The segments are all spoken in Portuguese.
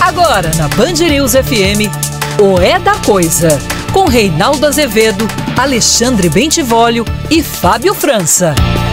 Agora na Band News FM, o É da Coisa, com Reinaldo Azevedo, Alexandre Bentivolio e Fábio França.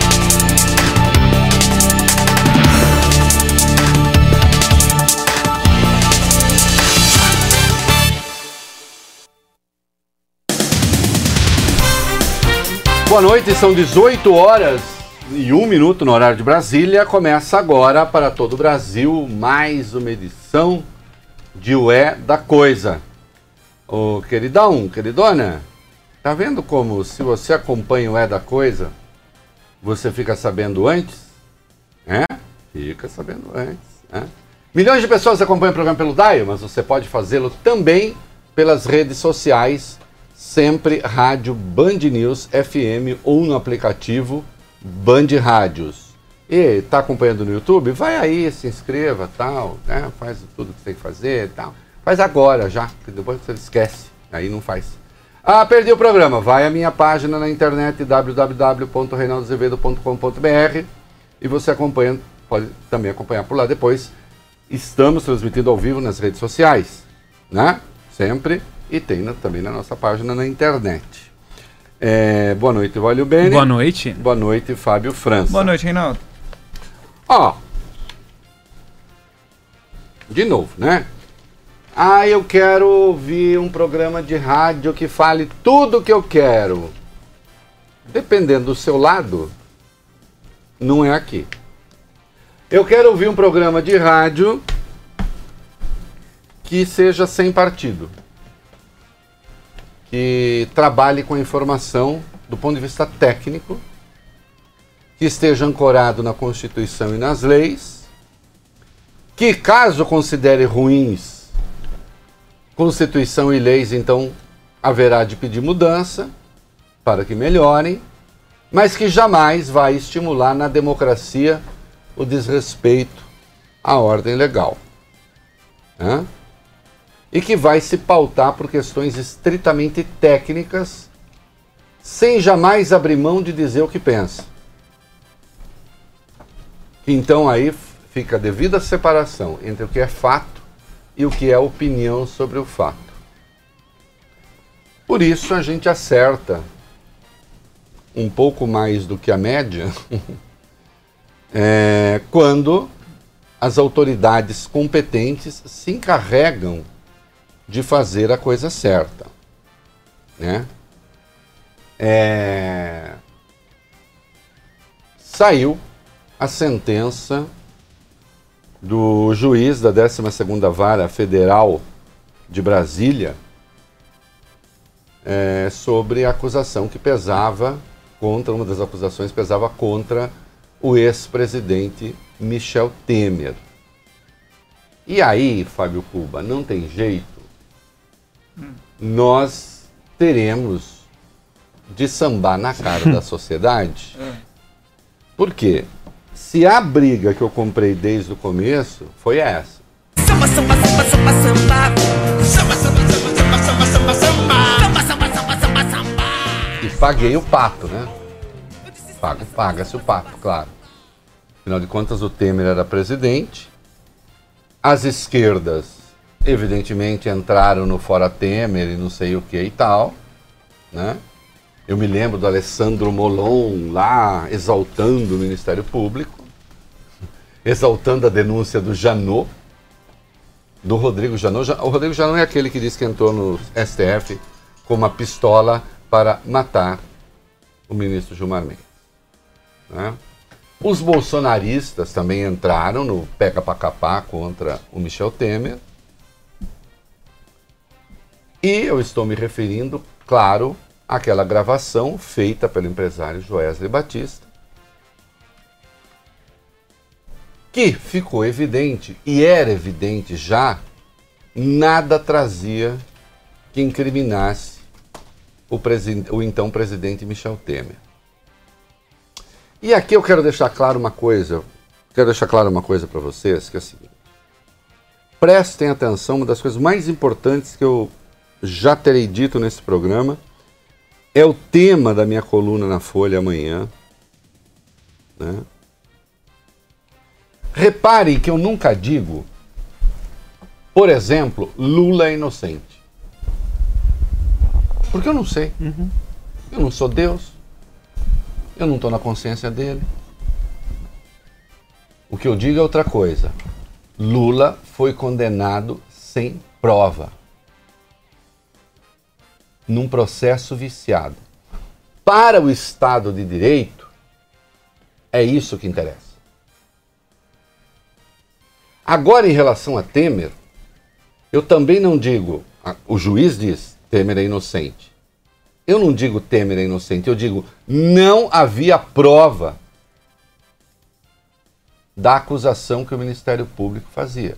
Boa noite, são 18 horas e 1 minuto no horário de Brasília. Começa agora para todo o Brasil mais uma edição de O É da Coisa. Ô queridão, queridona, tá vendo como se você acompanha o É da Coisa, você fica sabendo antes? Fica sabendo antes. Milhões de pessoas acompanham o programa pelo Dial, mas você pode fazê-lo também pelas redes sociais, sempre Rádio Band News FM ou no aplicativo Band Rádios. E tá acompanhando no YouTube? Vai aí, se inscreva, tal, né? Faz tudo que você tem que fazer, tal. Faz agora já, porque depois você esquece, aí não faz. Perdi o programa, vai à minha página na internet www.reinaldoazevedo.com.br e você acompanha, pode também acompanhar por lá depois. Estamos transmitindo ao vivo nas redes sociais, né? Sempre. E tem também na nossa página na internet. Boa noite, Valio Bene. Boa noite. Boa noite, Fábio França. Boa noite, Reinaldo. De novo, né? Eu quero ouvir um programa de rádio que fale tudo o que eu quero. Dependendo do seu lado, não é aqui. Eu quero ouvir um programa de rádio que seja sem partido. Que trabalhe com a informação do ponto de vista técnico, que esteja ancorado na Constituição e nas leis, que caso considere ruins Constituição e leis, então haverá de pedir mudança para que melhorem, mas que jamais vai estimular na democracia o desrespeito à ordem legal. E que vai se pautar por questões estritamente técnicas, sem jamais abrir mão de dizer o que pensa. Então aí fica a devida separação entre o que é fato e o que é opinião sobre o fato. Por isso a gente acerta um pouco mais do que a média quando as autoridades competentes se encarregam de fazer a coisa certa, né? Saiu a sentença do juiz da 12ª Vara Federal de Brasília sobre a acusação que pesava contra, uma das acusações pesava contra o ex-presidente Michel Temer. E aí, Fábio Cuba, não tem jeito. Nós teremos de sambar na cara da sociedade. Por quê? Se a briga que eu comprei desde o começo foi essa. Samba, samba, samba, samba, samba. Samba, samba, samba, samba, samba, samba, samba. Samba, samba, samba, samba. E paguei o pato, né? Paga-se o pato, claro. Afinal de contas, o Temer era presidente. As esquerdas evidentemente entraram no Fora Temer e não sei o que e tal, né? Eu me lembro do Alessandro Molon lá exaltando o Ministério Público, exaltando a denúncia do Janot, do Rodrigo Janot. O Rodrigo Janot é aquele que disse que entrou no STF com uma pistola para matar o ministro Gilmar Mendes, né? Os bolsonaristas também entraram no pega pra capar contra o Michel Temer. E eu estou me referindo, claro, àquela gravação feita pelo empresário Joesley Batista, que ficou evidente, e era evidente já, nada trazia que incriminasse o então presidente Michel Temer. E aqui eu quero deixar claro uma coisa, para vocês, que é a seguinte: prestem atenção, uma das coisas mais importantes que eu já terei dito nesse programa, é o tema da minha coluna na Folha amanhã, né? Reparem que eu nunca digo por exemplo, Lula é inocente? Porque eu não sei. Eu não sou Deus. Eu não estou na consciência dele. O que eu digo é outra coisa. Lula foi condenado sem prova, num processo viciado. Para o Estado de Direito, é isso que interessa. Agora, em relação a Temer, eu também não digo, o juiz diz, Temer é inocente. Eu não digo Temer é inocente, eu digo, não havia prova da acusação que o Ministério Público fazia.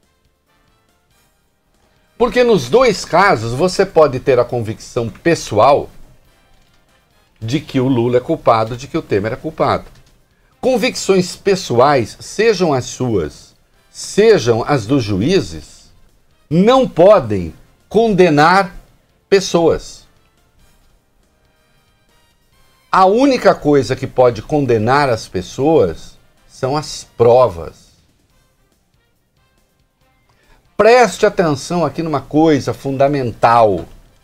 Porque nos dois casos você pode ter a convicção pessoal de que o Lula é culpado, de que o Temer é culpado. Convicções pessoais, sejam as suas, sejam as dos juízes, não podem condenar pessoas. A única coisa que pode condenar as pessoas são as provas. Preste atenção aqui numa coisa fundamental.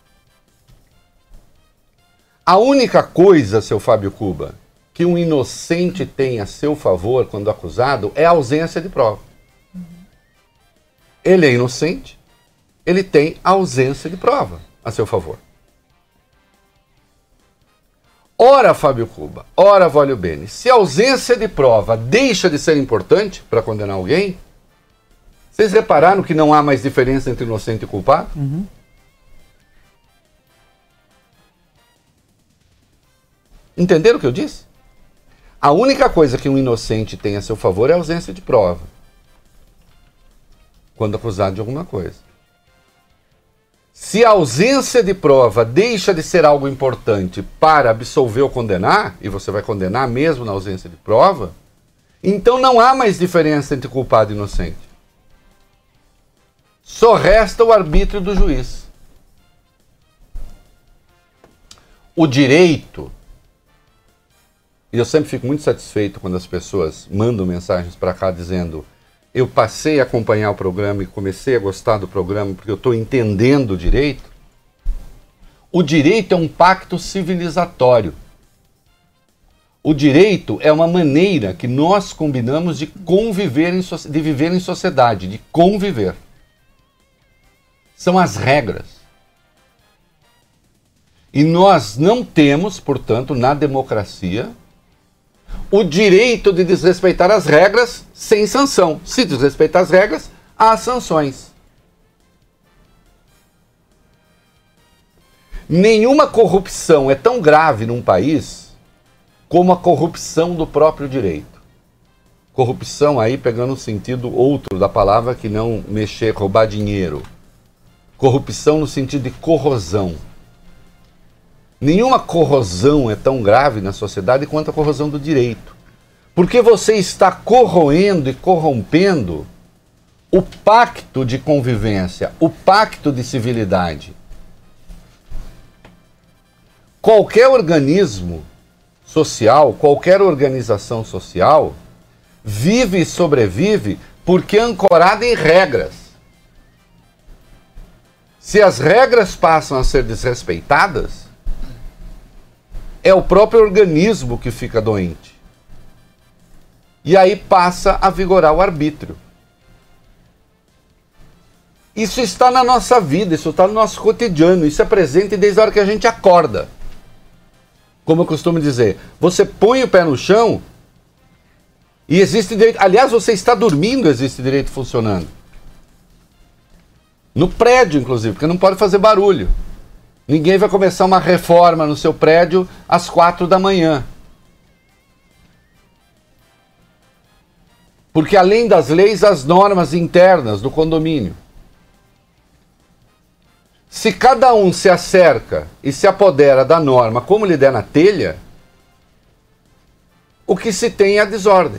A única coisa, seu Fábio Cuba, que um inocente tem a seu favor quando acusado é a ausência de prova. Ele é inocente, ele tem a ausência de prova a seu favor. Ora, Fábio Cuba, ora, Vólio Bene, se a ausência de prova deixa de ser importante para condenar alguém, vocês repararam que não há mais diferença entre inocente e culpado? Entenderam o que eu disse? A única coisa que um inocente tem a seu favor é a ausência de prova, quando acusado de alguma coisa. Se a ausência de prova deixa de ser algo importante para absolver ou condenar, e você vai condenar mesmo na ausência de prova, então não há mais diferença entre culpado e inocente. Só resta o arbítrio do juiz. O direito, e eu sempre fico muito satisfeito quando as pessoas mandam mensagens para cá dizendo: eu passei a acompanhar o programa e comecei a gostar do programa porque eu estou entendendo o direito. O direito é um pacto civilizatório. O direito é uma maneira que nós combinamos de conviver, de viver em sociedade, de conviver. São as regras. E nós não temos, portanto, na democracia, o direito de desrespeitar as regras sem sanção. Se desrespeitar as regras, há sanções. Nenhuma corrupção é tão grave num país como a corrupção do próprio direito. Corrupção aí pegando o sentido outro da palavra que não mexer, roubar dinheiro. Corrupção no sentido de corrosão. Nenhuma corrosão é tão grave na sociedade quanto a corrosão do direito. Porque você está corroendo e corrompendo o pacto de convivência, o pacto de civilidade. Qualquer organismo social, qualquer organização social, vive e sobrevive porque é ancorada em regras. Se as regras passam a ser desrespeitadas, é o próprio organismo que fica doente. E aí passa a vigorar o arbítrio. Isso está na nossa vida, isso está no nosso cotidiano, isso é presente desde a hora que a gente acorda. Como eu costumo dizer, você põe o pé no chão e existe direito. Aliás, você está dormindo, existe direito funcionando. No prédio, inclusive, porque não pode fazer barulho. Ninguém vai começar uma reforma no seu prédio às 4 da manhã. Porque além das leis, as normas internas do condomínio. Se cada um se acerca e se apodera da norma como lhe der na telha, o que se tem é a desordem.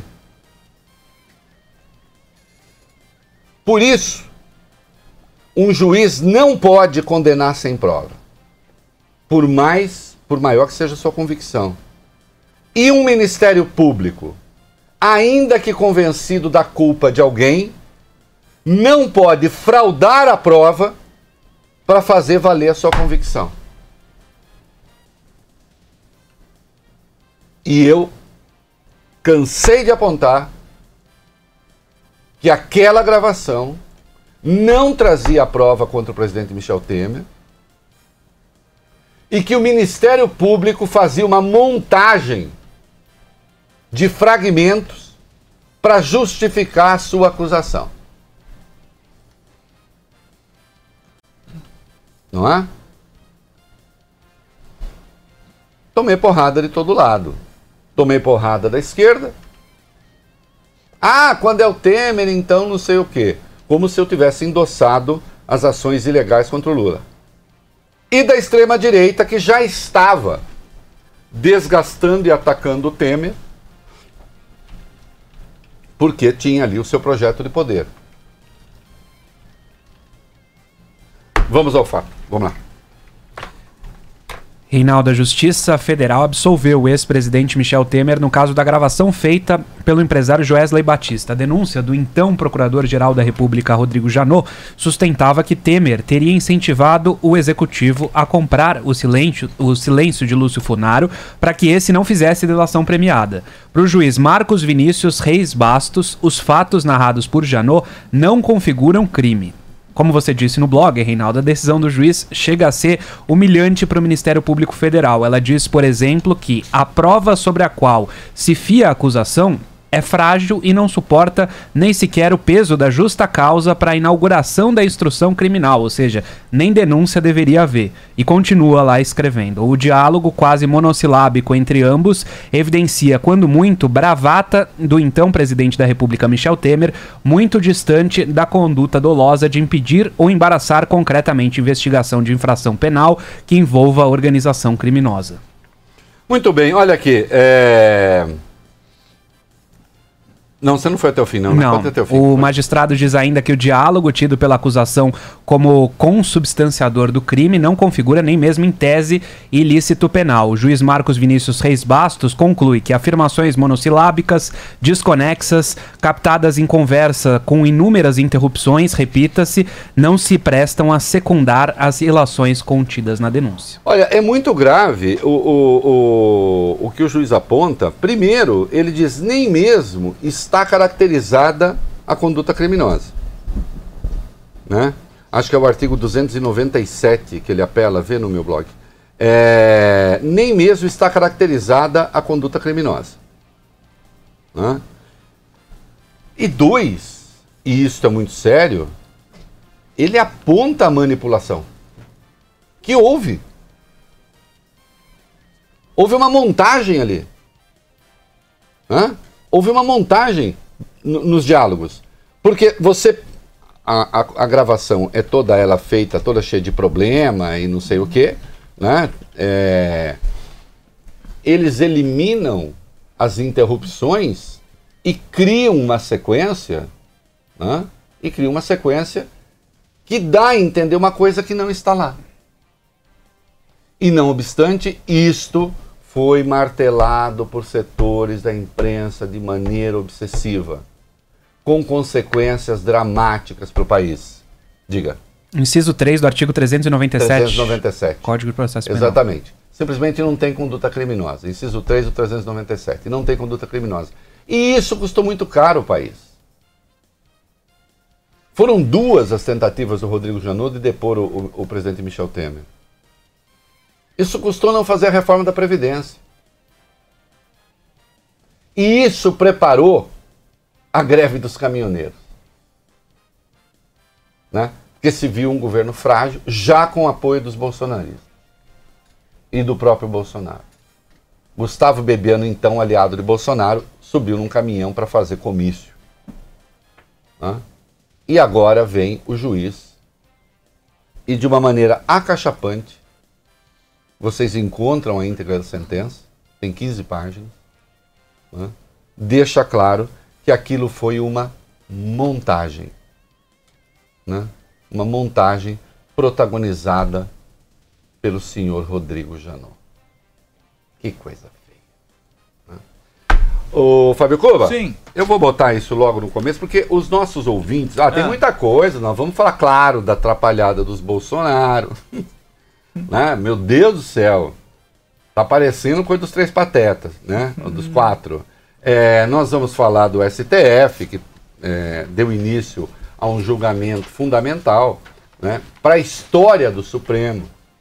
Por isso, um juiz não pode condenar sem prova, por maior que seja a sua convicção. E um Ministério Público, ainda que convencido da culpa de alguém, não pode fraudar a prova para fazer valer a sua convicção. E eu cansei de apontar que aquela gravação não trazia a prova contra o presidente Michel Temer e que o Ministério Público fazia uma montagem de fragmentos para justificar a sua acusação. Não é? Tomei porrada de todo lado. Tomei porrada da esquerda. Ah, quando é o Temer, então não sei o quê. Como se eu tivesse endossado as ações ilegais contra o Lula. E da extrema-direita, que já estava desgastando e atacando o Temer, porque tinha ali o seu projeto de poder. Vamos ao fato. Vamos lá. Reinaldo, a Justiça Federal absolveu o ex-presidente Michel Temer no caso da gravação feita pelo empresário Joesley Batista. A denúncia do então Procurador-Geral da República, Rodrigo Janot, sustentava que Temer teria incentivado o executivo a comprar o silêncio de Lúcio Funaro para que esse não fizesse delação premiada. Para o juiz Marcos Vinícius Reis Bastos, os fatos narrados por Janot não configuram crime. Como você disse no blog, Reinaldo, a decisão do juiz chega a ser humilhante para o Ministério Público Federal. Ela diz, por exemplo, que a prova sobre a qual se fia a acusação é frágil e não suporta nem sequer o peso da justa causa para a inauguração da instrução criminal, ou seja, nem denúncia deveria haver. E continua lá escrevendo. O diálogo quase monossilábico entre ambos evidencia, quando muito, bravata do então presidente da República, Michel Temer, muito distante da conduta dolosa de impedir ou embaraçar concretamente investigação de infração penal que envolva a organização criminosa. Muito bem, olha aqui, Não, você não foi até o fim, não. Não, até o fim. O magistrado diz ainda que o diálogo tido pela acusação como consubstanciador do crime não configura nem mesmo em tese ilícito penal. O juiz Marcos Vinícius Reis Bastos conclui que afirmações monossilábicas, desconexas, captadas em conversa com inúmeras interrupções, repita-se, não se prestam a secundar as ilações contidas na denúncia. Olha, é muito grave o que o juiz aponta. Primeiro, ele diz, nem mesmo está caracterizada a conduta criminosa, né? Acho que é o artigo 297 que ele apela, vê no meu blog. Nem mesmo está caracterizada a conduta criminosa, né? E dois, e isso é muito sério, ele aponta a manipulação que houve. Houve uma montagem ali, né? Houve uma montagem nos diálogos. Porque a gravação é toda ela feita, toda cheia de problema e não sei o quê, né? Eles eliminam as interrupções e criam uma sequência, né? E criam uma sequência que dá a entender uma coisa que não está lá. E não obstante, isto foi martelado por setores da imprensa de maneira obsessiva, com consequências dramáticas para o país. Diga. Inciso 3 do artigo 397. 397. Código de Processo Penal. Exatamente. Simplesmente não tem conduta criminosa. Inciso 3 do 397. Não tem conduta criminosa. E isso custou muito caro ao país. Foram duas as tentativas do Rodrigo Janot de depor o presidente Michel Temer. Isso custou não fazer a reforma da Previdência. E isso preparou a greve dos caminhoneiros, né? Porque se viu um governo frágil, já com o apoio dos bolsonaristas e do próprio Bolsonaro. Gustavo Bebiano, então aliado de Bolsonaro, subiu num caminhão para fazer comício, né? E agora vem o juiz e, de uma maneira acachapante, vocês encontram a íntegra da sentença, tem 15 páginas, né? Deixa claro que aquilo foi uma montagem, né? Uma montagem protagonizada pelo senhor Rodrigo Janot. Que coisa feia, né? Ô, Fábio Cuba? Sim. Eu vou botar isso logo no começo, porque os nossos ouvintes... tem muita coisa, nós vamos falar, claro, da atrapalhada dos Bolsonaro. Né? Meu Deus do céu. Tá parecendo coisa dos 3 patetas, né? Dos 4. Nós vamos falar do STF, que deu início a um julgamento fundamental, né, para a história do Supremo.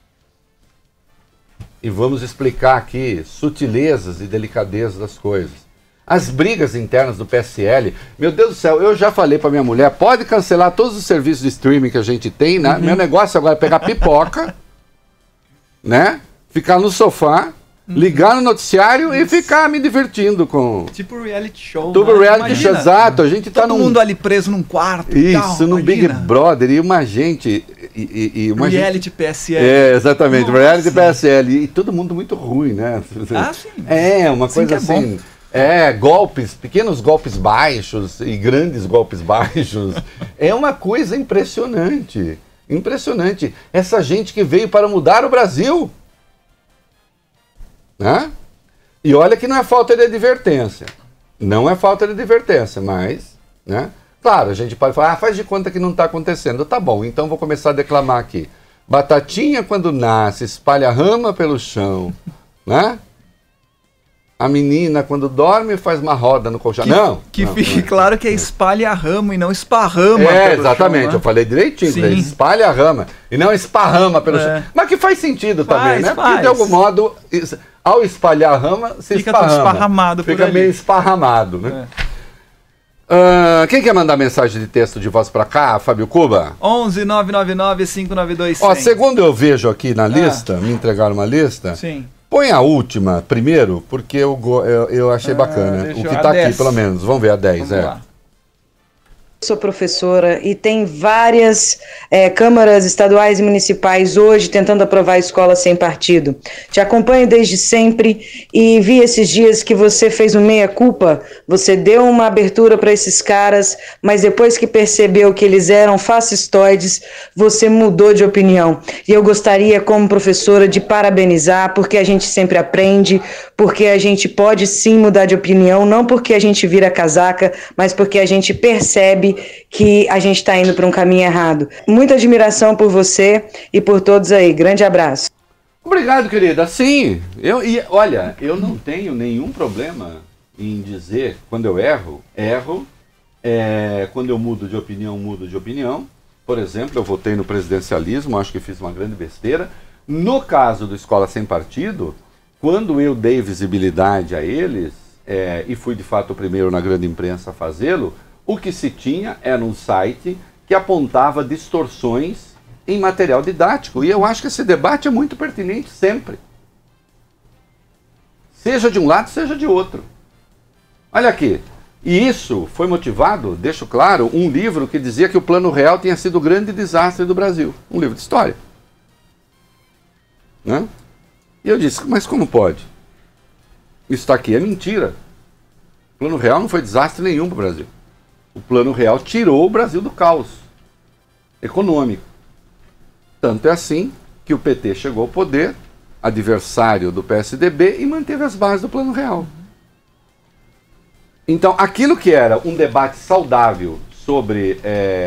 E vamos explicar aqui sutilezas e delicadezas das coisas. As brigas internas do PSL, meu Deus do céu, eu já falei para minha mulher, pode cancelar todos os serviços de streaming que a gente tem, né? Meu negócio agora é pegar pipoca, né? Ficar no sofá, ligar no noticiário e ficar me divertindo com... Tipo reality show. Tipo reality show, exato. A gente tá todo mundo ali preso num quarto. Isso, no Big Brother. E uma gente... uma reality gente... PSL. Exatamente. Nossa. Reality PSL. E todo mundo muito ruim, né? Sim. Uma coisa assim... golpes, pequenos golpes baixos e grandes golpes baixos. É uma coisa impressionante. Impressionante. Essa gente que veio para mudar o Brasil. Né? E olha que não é falta de advertência. Não é falta de advertência, mas... Né? Claro, a gente pode falar, faz de conta que não está acontecendo. Tá bom, então vou começar a declamar aqui. Batatinha quando nasce, espalha rama pelo chão. Né? A menina, quando dorme, faz uma roda no colchão. Que fique claro que é espalha a rama e não esparrama. Exatamente. Chão, né? Eu falei direitinho. Espalha a rama e não esparrama pelo chão. Mas que faz sentido também, né? Porque de algum modo, ao espalhar a rama, se fica esparrama. Tudo esparramado por Fica ali. meio esparramado, né? Quem quer mandar mensagem de texto de voz para cá, Fábio Cuba? 11 999 592 100. Segundo eu vejo aqui na lista, me entregaram uma lista. Sim. Põe a última primeiro, porque eu achei bacana. O que está aqui, pelo menos. Vamos ver a 10. Vamos lá. Sou professora e tem várias câmaras estaduais e municipais hoje tentando aprovar a escola sem partido. Te acompanho desde sempre e vi esses dias que você fez um meia-culpa, você deu uma abertura para esses caras, mas depois que percebeu que eles eram fascistoides, você mudou de opinião. E eu gostaria, como professora, de parabenizar, porque a gente sempre aprende, porque a gente pode sim mudar de opinião, não porque a gente vira casaca, mas porque a gente percebe que a gente está indo para um caminho errado. Muita admiração por você e por todos aí. Grande abraço. Obrigado, querida. Sim, olha, eu não tenho nenhum problema em dizer, quando eu erro. Quando eu mudo de opinião, mudo de opinião. Por exemplo, eu votei no presidencialismo, acho que fiz uma grande besteira. No caso do Escola Sem Partido, quando eu dei visibilidade a eles, e fui de fato o primeiro na grande imprensa a fazê-lo, o que se tinha era um site que apontava distorções em material didático. E eu acho que esse debate é muito pertinente sempre. Seja de um lado, seja de outro. Olha aqui. E isso foi motivado, deixo claro, um livro que dizia que o Plano Real tinha sido o grande desastre do Brasil. Um livro de história. Né? E eu disse, mas como pode? Isso aqui é mentira. O Plano Real não foi desastre nenhum para o Brasil. O Plano Real tirou o Brasil do caos econômico. Tanto é assim que o PT chegou ao poder, adversário do PSDB, e manteve as bases do Plano Real. Então, aquilo que era um debate saudável sobre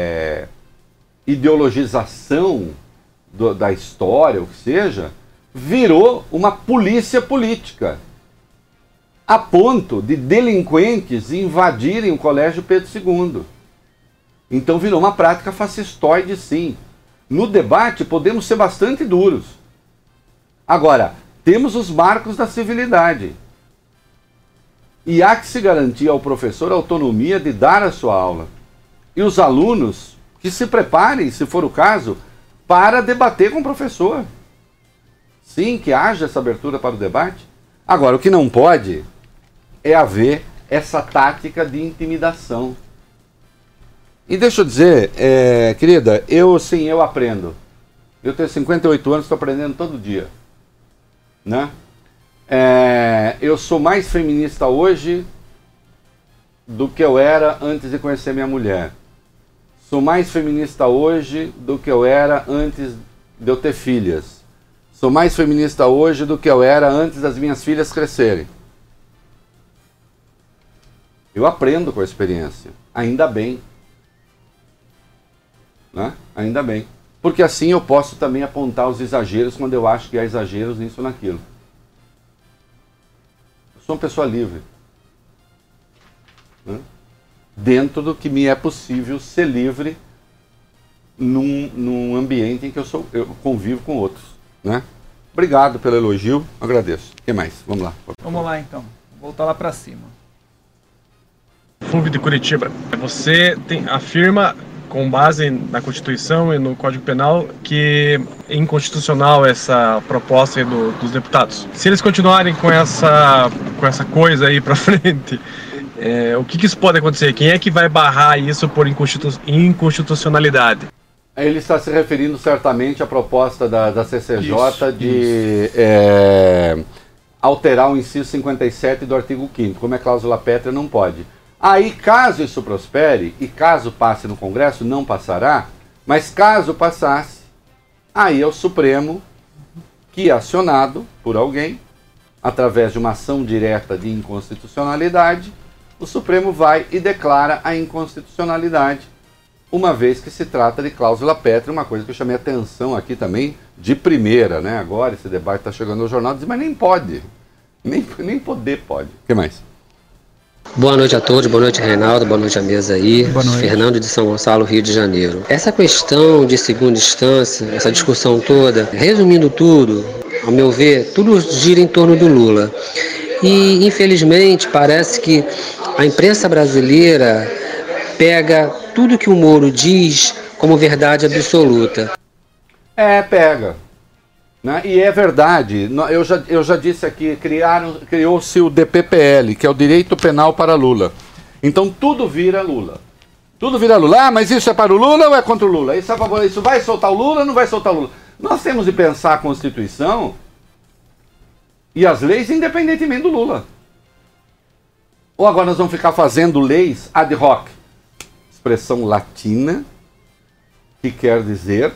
ideologização da história, o que seja, virou uma polícia política. A ponto de delinquentes invadirem o Colégio Pedro II. Então virou uma prática fascistoide, sim. No debate podemos ser bastante duros. Agora, temos os marcos da civilidade. E há que se garantir ao professor a autonomia de dar a sua aula. E os alunos que se preparem, se for o caso, para debater com o professor. Sim, que haja essa abertura para o debate. Agora, o que não pode é haver essa tática de intimidação. E deixa eu dizer, querida, eu aprendo. Eu tenho 58 anos, estou aprendendo todo dia. Né? Eu sou mais feminista hoje do que eu era antes de conhecer minha mulher. Sou mais feminista hoje do que eu era antes de eu ter filhas. Sou mais feminista hoje do que eu era antes das minhas filhas crescerem. Eu aprendo com a experiência. Ainda bem. Né? Ainda bem. Porque assim eu posso também apontar os exageros quando eu acho que há exageros nisso ou naquilo. Eu sou uma pessoa livre. Né? Dentro do que me é possível ser livre num ambiente em que eu convivo com outros. Né? Obrigado pelo elogio, agradeço. O que mais? Vamos lá. Vamos lá então, voltar lá para cima. Fulvio de Curitiba, você afirma, com base na Constituição e no Código Penal, que é inconstitucional essa proposta aí dos deputados. Se eles continuarem com essa coisa aí para frente, o que isso pode acontecer? Quem é que vai barrar isso por inconstitucionalidade? Ele está se referindo certamente à proposta da CCJ de alterar o inciso 57 do artigo 5º. Como é cláusula pétrea, não pode. Aí, caso isso prospere, e caso passe no Congresso, não passará, mas caso passasse, aí é o Supremo que, acionado por alguém, através de uma ação direta de inconstitucionalidade, o Supremo vai e declara a inconstitucionalidade, uma vez que se trata de cláusula pétrea, uma coisa que eu chamei a atenção aqui também de primeira, né? Agora esse debate está chegando no jornal, diz, mas nem pode, nem poder pode. O que mais? Boa noite a todos, boa noite Reinaldo, boa noite à mesa aí, Fernando de São Gonçalo, Rio de Janeiro. Essa questão de segunda instância, essa discussão toda, resumindo tudo, ao meu ver, tudo gira em torno do Lula. E infelizmente parece que a imprensa brasileira pega tudo que o Moro diz como verdade absoluta. Pega. Né? E é verdade, eu já disse aqui, criou-se o DPPL, que é o Direito Penal para Lula. Então tudo vira Lula. Tudo vira Lula. Ah, mas isso é para o Lula ou é contra o Lula? Isso é a favor, isso vai soltar o Lula ou não vai soltar o Lula? Nós temos de pensar a Constituição e as leis independentemente do Lula. Ou agora nós vamos ficar fazendo leis ad hoc? Expressão latina, que quer dizer...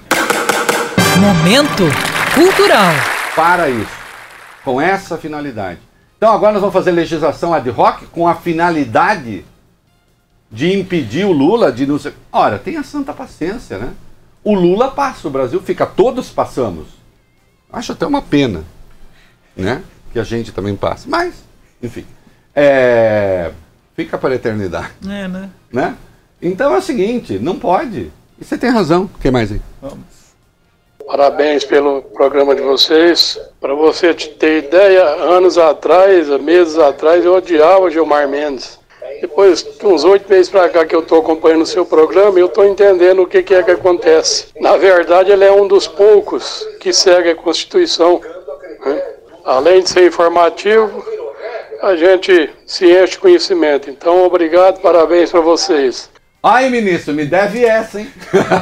Momento cultural. Para isso, com essa finalidade. Então agora nós vamos fazer legislação ad hoc com a finalidade de impedir o Lula de não ser... Ora, tenha santa paciência, né? O Lula passa, o Brasil fica, todos passamos. Acho até uma pena, né? Que a gente também passe. Mas, enfim, fica para a eternidade. Né? Então é o seguinte, não pode. E você tem razão. O que mais aí? Vamos. Parabéns pelo programa de vocês. Para você ter ideia, anos atrás, meses atrás, eu odiava o Gilmar Mendes. Depois de uns 8 meses para cá que eu estou acompanhando o seu programa, eu estou entendendo o que é que acontece. Na verdade, ele é um dos poucos que segue a Constituição. Né? Além de ser informativo, a gente se enche de conhecimento. Então, obrigado, parabéns para vocês. Ai, ministro, me deve essa, hein?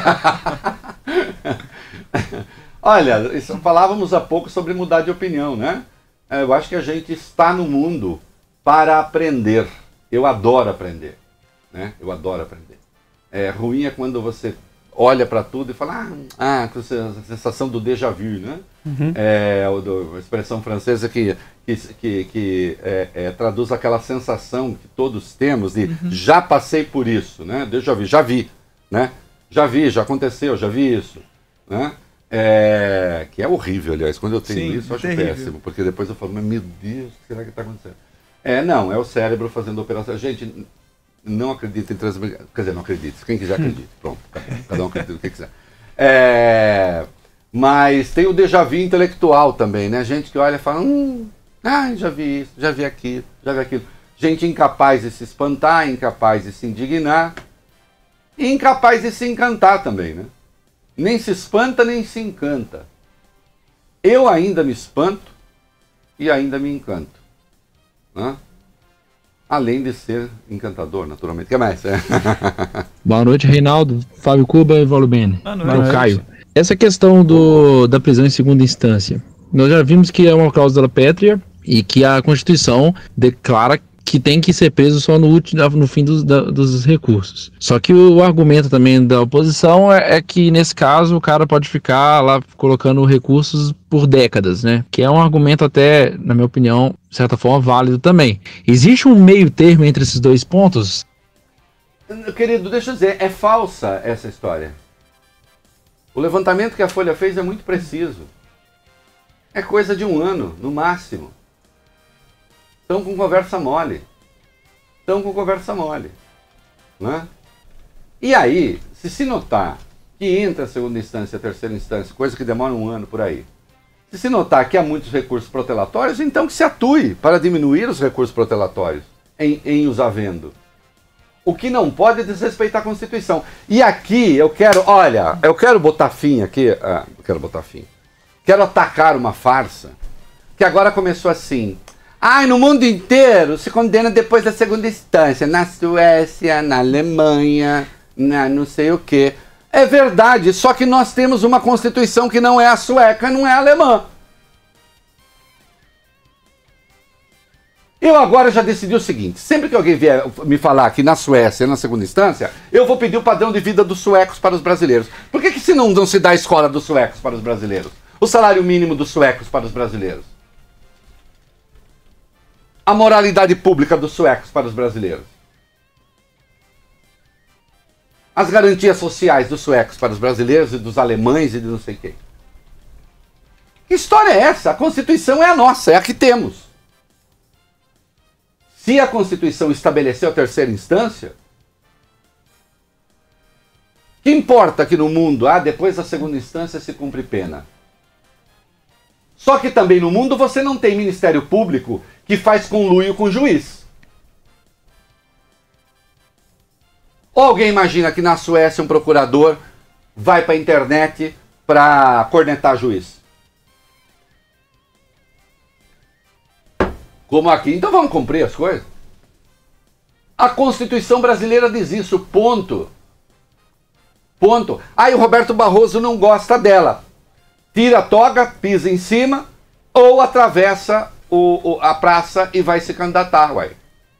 Olha, falávamos há pouco sobre mudar de opinião, né? Eu acho que a gente está no mundo para aprender. Eu adoro aprender, né? Eu adoro aprender. Ruim é quando você olha para tudo e fala, a sensação do déjà vu, né? Uhum. A expressão francesa que traduz aquela sensação que todos temos de já passei por isso, né? Déjà vu, já vi, né? Já vi, já aconteceu, já vi isso, né? Que é horrível, aliás. Quando eu tenho isso, eu acho péssimo, porque depois eu falo, mas meu Deus, o que será que está acontecendo? Não, é o cérebro fazendo operação. Gente, não acredita em transmissão. Quer dizer, não acredita. Quem quiser acredita. Pronto, cada um acredita no que quiser. Mas tem o déjà vu intelectual também, né? Gente que olha e fala, já vi isso, já vi aquilo, já vi aquilo. Gente incapaz de se espantar, incapaz de se indignar e incapaz de se encantar também, né? Nem se espanta, nem se encanta. Eu ainda me espanto e ainda me encanto. Né? Além de ser encantador, naturalmente. O que mais? Boa noite, Reinaldo, Fábio Cuba e Paulo Bene. Boa noite. Caio. Essa questão da prisão em segunda instância, nós já vimos que é uma cláusula pétrea e que a Constituição declara que tem que ser preso só no fim dos recursos. Só que o argumento também da oposição é que, nesse caso, o cara pode ficar lá colocando recursos por décadas, né? Que é um argumento até, na minha opinião, de certa forma, válido também. Existe um meio termo entre esses dois pontos? Querido, deixa eu dizer, é falsa essa história. O levantamento que a Folha fez é muito preciso. É coisa de 1 ano, no máximo. Estão com conversa mole. Né? E aí, se notar que entra a segunda instância, a terceira instância, coisa que demora 1 ano por aí, se notar que há muitos recursos protelatórios, então que se atue para diminuir os recursos protelatórios em os havendo. O que não pode é desrespeitar a Constituição. E aqui eu quero botar fim aqui, quero atacar uma farsa que agora começou assim. No mundo inteiro se condena depois da segunda instância, na Suécia, na Alemanha, na não sei o quê. É verdade, só que nós temos uma Constituição que não é a sueca, não é a alemã. Eu agora já decidi o seguinte, sempre que alguém vier me falar que na Suécia, na segunda instância, eu vou pedir o padrão de vida dos suecos para os brasileiros. Por que se não se dá a escola dos suecos para os brasileiros? O salário mínimo dos suecos para os brasileiros? A moralidade pública dos suecos para os brasileiros? As garantias sociais dos suecos para os brasileiros e dos alemães e de não sei quem? Que história é essa? A Constituição é a nossa, é a que temos. Se a Constituição estabeleceu a terceira instância, que importa que no mundo, depois da segunda instância se cumpre pena? Só que também no mundo você não tem Ministério Público que faz conluio com o juiz. Ou alguém imagina que na Suécia um procurador vai para a internet para cornetar juiz? Como aqui, então vamos cumprir as coisas. A Constituição brasileira diz isso, ponto. Ponto. Aí o Roberto Barroso não gosta dela. Tira a toga, pisa em cima, ou atravessa a praça e vai se candidatar, uai.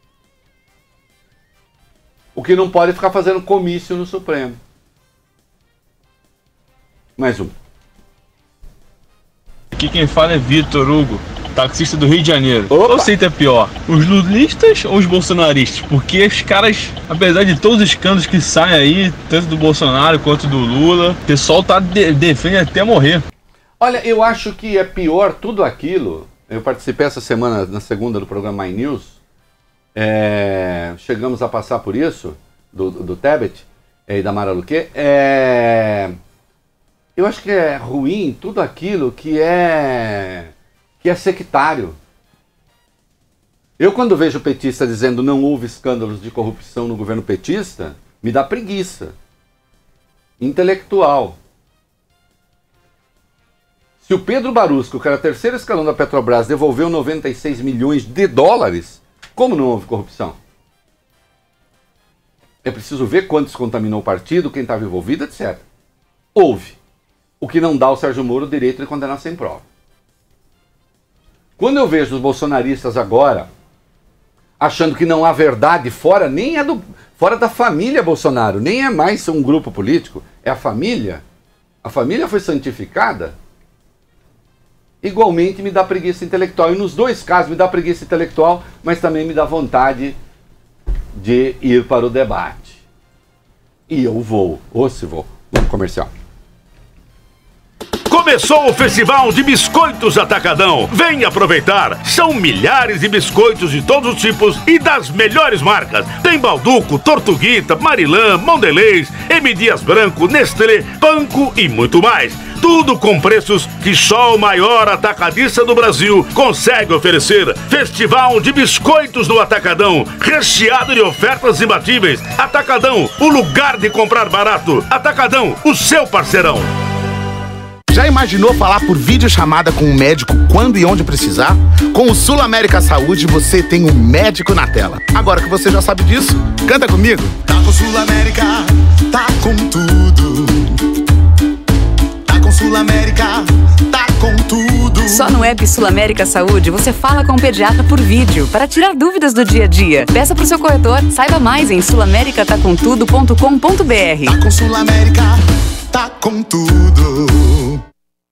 O que não pode é ficar fazendo comício no Supremo. Mais um. Aqui quem fala é Vitor Hugo, taxista do Rio de Janeiro. Opa! Eu sei que é pior, os lulistas ou os bolsonaristas? Porque os caras, apesar de todos os escândalos que saem aí, tanto do Bolsonaro quanto do Lula, o pessoal defende até morrer. Olha, eu acho que é pior tudo aquilo. Eu participei essa semana, na segunda, do programa My News. Chegamos a passar por isso, do Tebet e da Mara Luque. Eu acho que é ruim tudo aquilo que é sectário. Eu, quando vejo petista dizendo não houve escândalos de corrupção no governo petista, me dá preguiça intelectual. Se o Pedro Barusco, que era o terceiro escalão da Petrobras, devolveu 96 milhões de dólares, como não houve corrupção? É preciso ver quantos contaminou o partido, quem estava envolvido, etc. Houve. O que não dá ao Sérgio Moro o direito de condenar sem prova. Quando eu vejo os bolsonaristas agora achando que não há verdade fora da família Bolsonaro, nem é mais um grupo político, é a família foi santificada, igualmente me dá preguiça intelectual. E nos dois casos me dá preguiça intelectual, mas também me dá vontade de ir para o debate. E eu vou, se vou. Vamos comercial. Começou o Festival de Biscoitos Atacadão. Venha aproveitar. São milhares de biscoitos de todos os tipos e das melhores marcas. Tem Balduco, Tortuguita, Marilã, Mondelez, M. Dias Branco, Nestlé, Panko e muito mais. Tudo com preços que só o maior atacadista do Brasil consegue oferecer. Festival de Biscoitos no Atacadão, recheado de ofertas imbatíveis. Atacadão, o lugar de comprar barato. Atacadão, o seu parceirão. Já imaginou falar por videochamada com um médico quando e onde precisar? Com o Sul América Saúde, você tem um médico na tela. Agora que você já sabe disso, canta comigo. Tá com Sul América, tá com tudo. Tá com Sul América, tá com tudo. Só no app Sul América Saúde você fala com o pediatra por vídeo para tirar dúvidas do dia a dia. Peça pro seu corretor. Saiba mais em sulamericatacomtudo.com.br. Tá com Sul América, tá com tudo.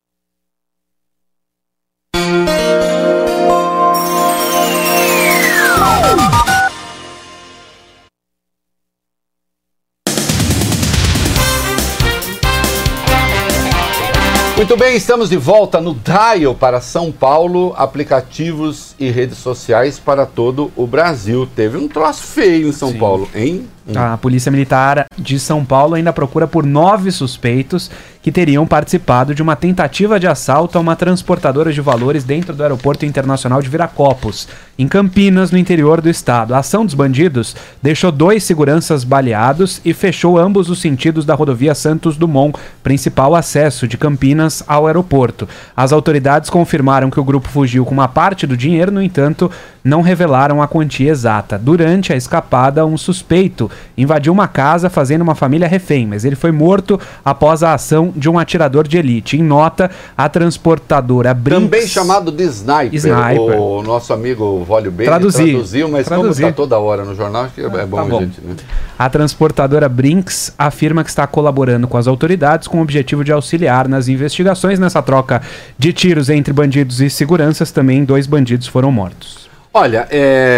Muito bem, estamos de volta no Dial para São Paulo, aplicativos e redes sociais para todo o Brasil. Teve um troço feio em São Paulo, hein? A Polícia Militar de São Paulo ainda procura por 9 suspeitos que teriam participado de uma tentativa de assalto a uma transportadora de valores dentro do Aeroporto Internacional de Viracopos, em Campinas, no interior do estado. A ação dos bandidos deixou 2 seguranças baleados e fechou ambos os sentidos da rodovia Santos Dumont, principal acesso de Campinas ao aeroporto. As autoridades confirmaram que o grupo fugiu com uma parte do dinheiro, no entanto, não revelaram a quantia exata. Durante a escapada, um suspeito invadiu uma casa fazendo uma família refém, mas ele foi morto após a ação de um atirador de elite. Em nota, a transportadora Brinks... Também chamado de Sniper. O nosso amigo Vólio Bem traduziu, mas como está toda hora no jornal, acho que é bom a gente... Né? A transportadora Brinks afirma que está colaborando com as autoridades com o objetivo de auxiliar nas investigações. Nessa troca de tiros entre bandidos e seguranças, também 2 bandidos foram mortos. Olha,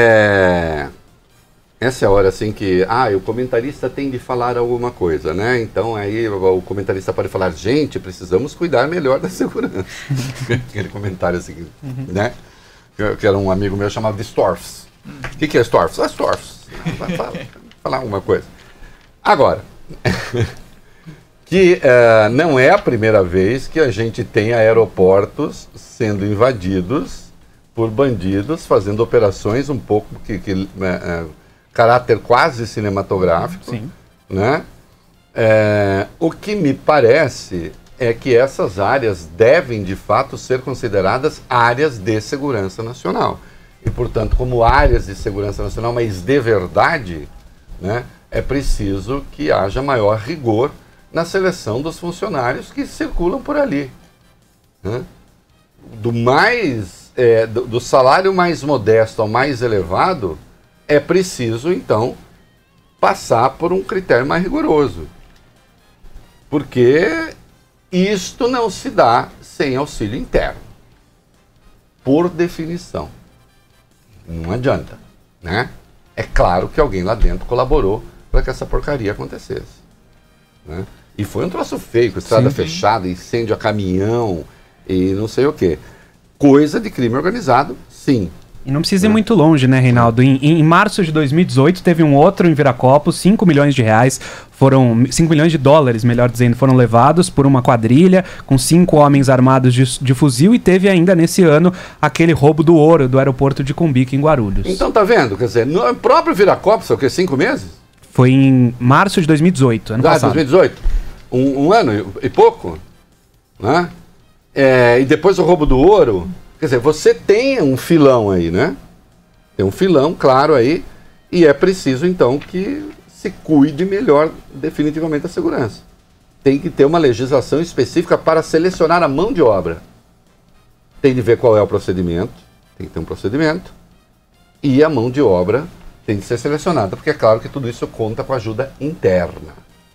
essa é a hora assim que o comentarista tem de falar alguma coisa, né? Então aí o comentarista pode falar, gente, precisamos cuidar melhor da segurança. Aquele comentário assim, né? Que era um amigo meu chamado de Storfs. O que é Storfs? Storfs. Vai falar alguma coisa. Agora, que não é a primeira vez que a gente tem aeroportos sendo invadidos por bandidos, fazendo operações um pouco caráter quase cinematográfico. Sim. Né? O que me parece é que essas áreas devem, de fato, ser consideradas áreas de segurança nacional. E, portanto, como áreas de segurança nacional, mas de verdade, né, é preciso que haja maior rigor na seleção dos funcionários que circulam por ali. Né? Do salário mais modesto ao mais elevado, é preciso, então, passar por um critério mais rigoroso. Porque isto não se dá sem auxílio interno. Por definição. Não adianta, né? É claro que alguém lá dentro colaborou para que essa porcaria acontecesse. Né? E foi um troço feio, com estrada fechada, incêndio a caminhão e não sei o quê. Coisa de crime organizado, sim. E não precisa ir muito longe, né, Reinaldo? Em março de 2018 teve um outro em Viracopos, 5 milhões de dólares, melhor dizendo, foram levados por uma quadrilha com 5 homens armados de fuzil, e teve ainda nesse ano aquele roubo do ouro do aeroporto de Cumbica, em Guarulhos. Então tá vendo? Quer dizer, no próprio Viracopos, o quê? 5 meses? Foi em março de 2018, ano passado. 2018? Um ano e pouco? Né? E depois o roubo do ouro. Quer dizer, você tem um filão aí, né? Tem um filão, claro, aí. E é preciso, então, que se cuide melhor definitivamente da segurança. Tem que ter uma legislação específica para selecionar a mão de obra. Tem de ver qual é o procedimento. Tem que ter um procedimento. E a mão de obra tem de ser selecionada, porque é claro que tudo isso conta com ajuda interna.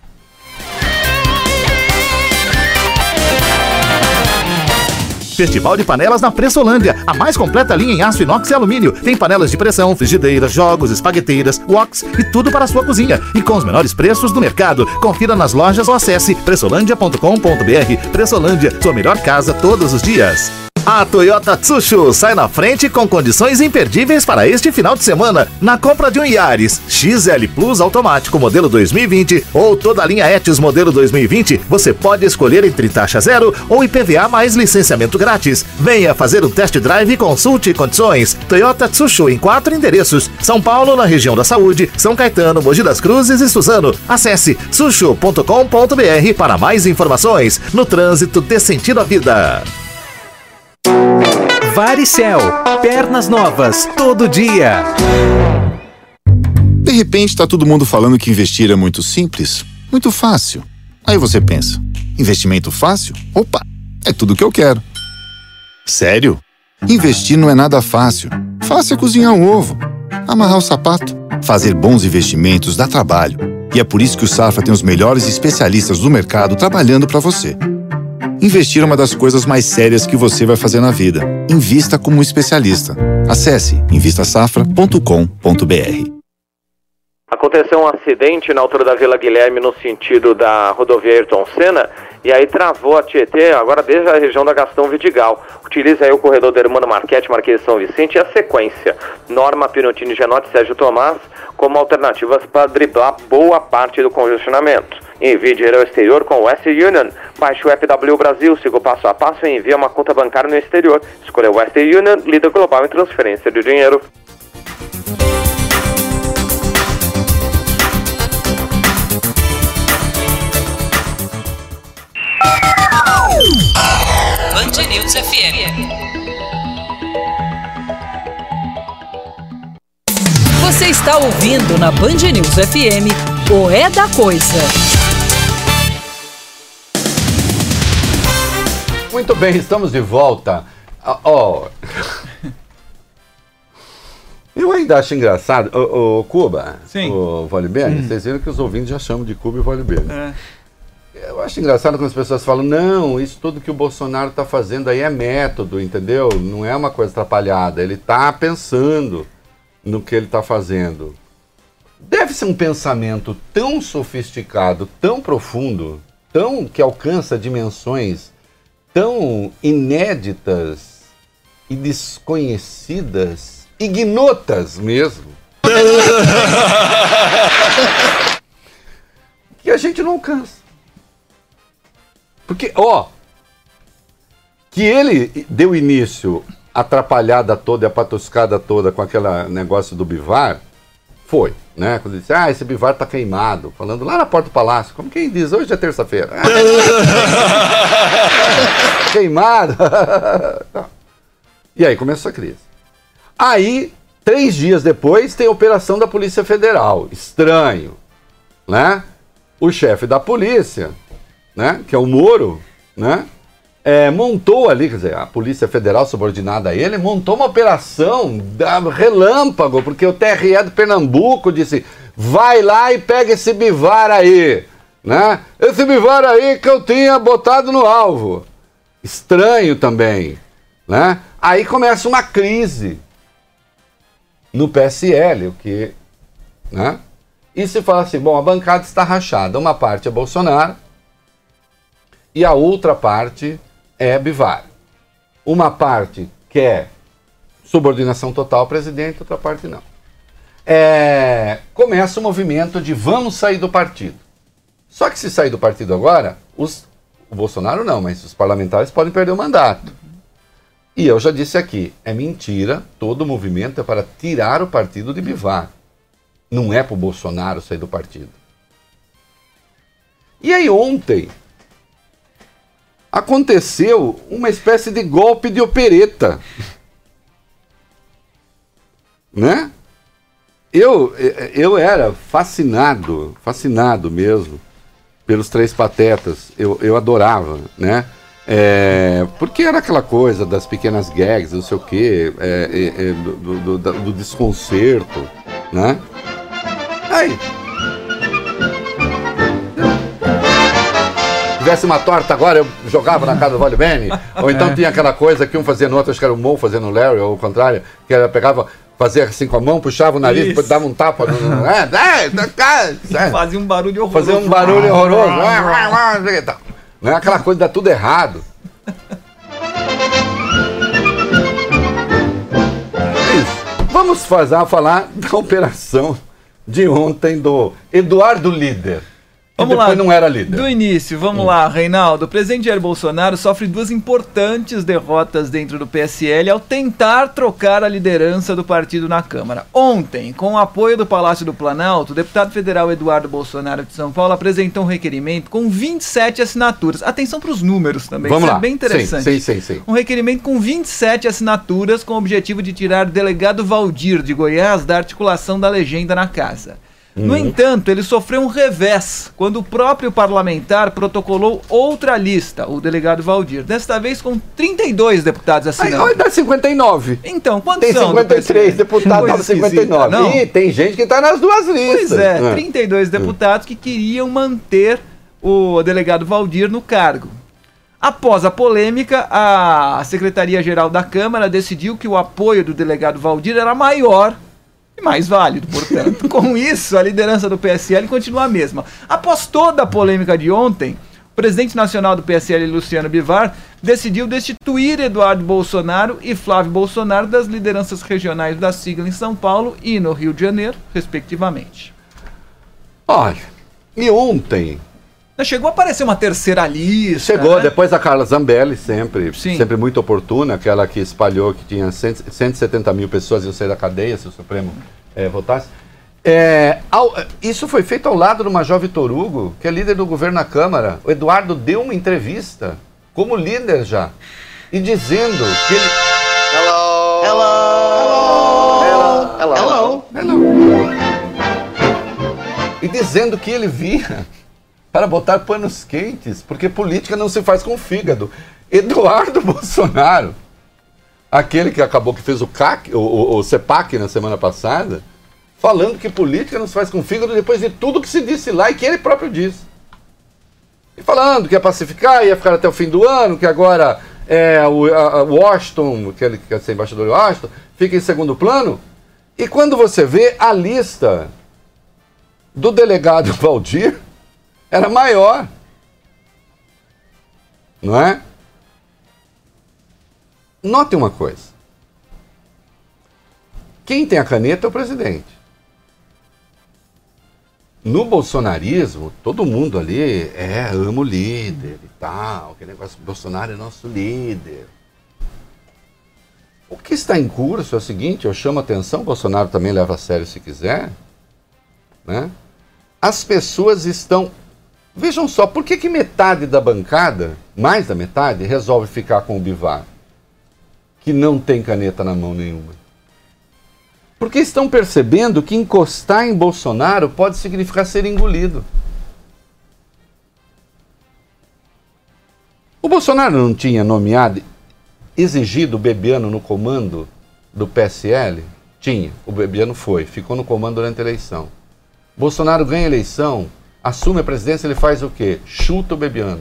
Festival de Panelas na Pressolândia, a mais completa linha em aço inox e alumínio. Tem panelas de pressão, frigideiras, jogos, espagueteiras, woks e tudo para a sua cozinha. E com os menores preços do mercado. Confira nas lojas ou acesse pressolândia.com.br. Pressolândia, sua melhor casa todos os dias. A Toyota Tsusho sai na frente com condições imperdíveis para este final de semana. Na compra de um Yaris XL Plus automático modelo 2020 ou toda a linha Etios modelo 2020, você pode escolher entre taxa zero ou IPVA mais licenciamento grátis. Venha fazer um test drive e consulte condições. Toyota Tsusho em 4 endereços: São Paulo, na região da Saúde, São Caetano, Mogi das Cruzes e Suzano. Acesse tsusho.com.br para mais informações. No trânsito, dê sentido à vida. Varicel, pernas novas, todo dia. De repente tá todo mundo falando que investir é muito simples, muito fácil. Aí você pensa, Investimento fácil? Opa, é tudo que eu quero. Sério? Investir não é nada fácil. Fácil é cozinhar um ovo, amarrar o sapato. Fazer bons investimentos dá trabalho. E é por isso que o Safra tem os melhores especialistas do mercado trabalhando para você. Investir é uma das coisas mais sérias que você vai fazer na vida. Invista como um especialista. Acesse investasafra.com.br. Aconteceu um acidente na altura da Vila Guilherme no sentido da rodovia Ayrton Senna e aí travou a Tietê, agora desde a região da Gastão Vidigal. Utiliza aí o corredor da Hermano Marchetti, Marquês de São Vicente e a sequência Norma Pinottini, Genotti, Sérgio Tomás como alternativas para driblar boa parte do congestionamento. Envie dinheiro ao exterior com o Western Union. Baixe o app W Brasil, siga o passo a passo e envie uma conta bancária no exterior. Escolha o Western Union, líder global em transferência de dinheiro. Band News FM. Você está ouvindo na Band News FM o É da Coisa. Muito bem, estamos de volta. Eu ainda acho engraçado, o Cuba, Sim. o Volibear, vocês viram que os ouvintes já chamam de Cuba e Volibear. Eu acho engraçado quando as pessoas falam, não, isso tudo que o Bolsonaro está fazendo aí é método, entendeu? Não é uma coisa atrapalhada, ele está pensando no que ele está fazendo. Deve ser um pensamento tão sofisticado, tão profundo, que alcança dimensões tão inéditas e desconhecidas, ignotas mesmo, que a gente não alcança. Porque, que ele deu início à atrapalhada toda e a patuscada toda com aquele negócio do Bivar, foi, né? Quando ele disse, esse Bivar tá queimado, falando lá na porta do palácio, como quem diz, hoje é terça-feira. Queimado. E aí começou a crise. Aí, 3 dias depois, tem a operação da Polícia Federal. Estranho, né? O chefe da polícia, né, que é o Moro, né, montou ali, quer dizer, a Polícia Federal subordinada a ele, montou uma operação da relâmpago, porque o TRE do Pernambuco disse, vai lá e pega esse Bivar aí, né, esse Bivar aí que eu tinha botado no alvo. Estranho também, né, aí começa uma crise no PSL, o que, né, e se fala assim, bom, a bancada está rachada, uma parte é Bolsonaro, e a outra parte é Bivar. Uma parte quer subordinação total ao presidente, outra parte não. Começa o movimento de vamos sair do partido. Só que se sair do partido agora, o Bolsonaro não, mas os parlamentares podem perder o mandato. E eu já disse aqui, é mentira, todo o movimento é para tirar o partido de Bivar. Não é para o Bolsonaro sair do partido. E aí ontem aconteceu uma espécie de golpe de opereta, né? Eu era fascinado mesmo pelos Três Patetas, eu adorava, né? Porque era aquela coisa das pequenas gags, não sei o quê, do desconcerto, né? Aí, tivesse uma torta agora, eu jogava na casa do Vale Bene, ou então tinha aquela coisa que um fazia no outro, acho que era o Mo fazendo no Larry, ou o contrário, que ela pegava, fazia assim com a mão, puxava o nariz, depois dava um tapa. Fazia um barulho horroroso. Fazia um barulho horroroso. Não é aquela coisa, dá tudo errado. Vamos falar da operação de ontem do Eduardo Líder. Vamos depois lá, não era líder. Do início, vamos lá, Reinaldo. O presidente Jair Bolsonaro sofre 2 importantes derrotas dentro do PSL ao tentar trocar a liderança do partido na Câmara. Ontem, com o apoio do Palácio do Planalto, o deputado federal Eduardo Bolsonaro de São Paulo apresentou um requerimento com 27 assinaturas. Atenção para os números também, vamos isso lá. É bem interessante. Sim. Um requerimento com 27 assinaturas com o objetivo de tirar o delegado Valdir de Goiás da articulação da legenda na casa. No entanto, ele sofreu um revés quando o próprio parlamentar protocolou outra lista, o delegado Valdir, desta vez com 32 deputados assinando. Aí dá 59. Então, quantos tem são? Tem 53 deputados, dá 59. Não. E tem gente que está nas duas listas. Pois é, 32 deputados que queriam manter o delegado Valdir no cargo. Após a polêmica, a Secretaria-Geral da Câmara decidiu que o apoio do delegado Valdir era maior e mais válido, portanto. Com isso, a liderança do PSL continua a mesma. Após toda a polêmica de ontem, o presidente nacional do PSL, Luciano Bivar, decidiu destituir Eduardo Bolsonaro e Flávio Bolsonaro das lideranças regionais da sigla em São Paulo e no Rio de Janeiro, respectivamente. Olha, e ontem... Chegou a aparecer uma terceira lista. Chegou, né? Depois a Carla Zambelli, sempre muito oportuna, aquela que espalhou que tinha 170 mil pessoas iam sair da cadeia se o Supremo votasse. Isso foi feito ao lado do Major Vitor Hugo, que é líder do governo na Câmara. O Eduardo deu uma entrevista como líder já, e dizendo que ele... Hello. E dizendo que ele vinha para botar panos quentes, porque política não se faz com fígado. Eduardo Bolsonaro, aquele que acabou que fez o CEPAC na semana passada, falando que política não se faz com fígado depois de tudo que se disse lá e que ele próprio disse. E falando que ia pacificar, ia ficar até o fim do ano, que agora o Washington, aquele que quer ser embaixador de Washington, fica em segundo plano. E quando você vê a lista do delegado Valdir, era maior, não é? Note uma coisa. Quem tem a caneta é o presidente. No bolsonarismo, todo mundo ali ama o líder e tal, aquele negócio, Bolsonaro é nosso líder. O que está em curso é o seguinte, eu chamo a atenção, Bolsonaro também leva a sério se quiser, né? As pessoas estão... Vejam só, por que metade da bancada, mais da metade, resolve ficar com o Bivar, que não tem caneta na mão nenhuma? Porque estão percebendo que encostar em Bolsonaro pode significar ser engolido. O Bolsonaro não tinha nomeado, exigido o Bebiano no comando do PSL? Tinha. O Bebiano ficou no comando durante a eleição. Bolsonaro ganha a eleição, assume a presidência, ele faz o quê? Chuta o Bebiano.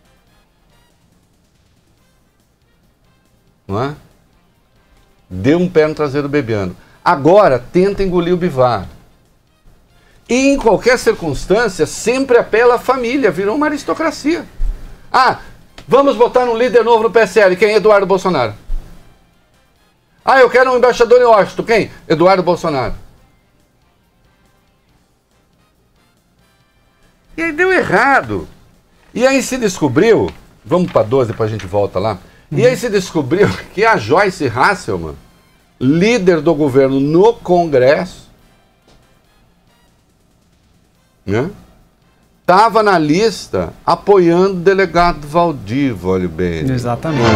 Não é? Deu um pé no traseiro do Bebiano. Agora tenta engolir o Bivar. E em qualquer circunstância, sempre apela à família, virou uma aristocracia. Vamos botar um líder novo no PSL, quem? Eduardo Bolsonaro. Eu quero um embaixador em Washington, quem? Eduardo Bolsonaro. E aí deu errado. E aí se descobriu, vamos para 12, depois a gente volta lá. E aí se descobriu que a Joyce Hasselman, líder do governo no Congresso, né, estava na lista apoiando o delegado Valdir, olha bem. Exatamente.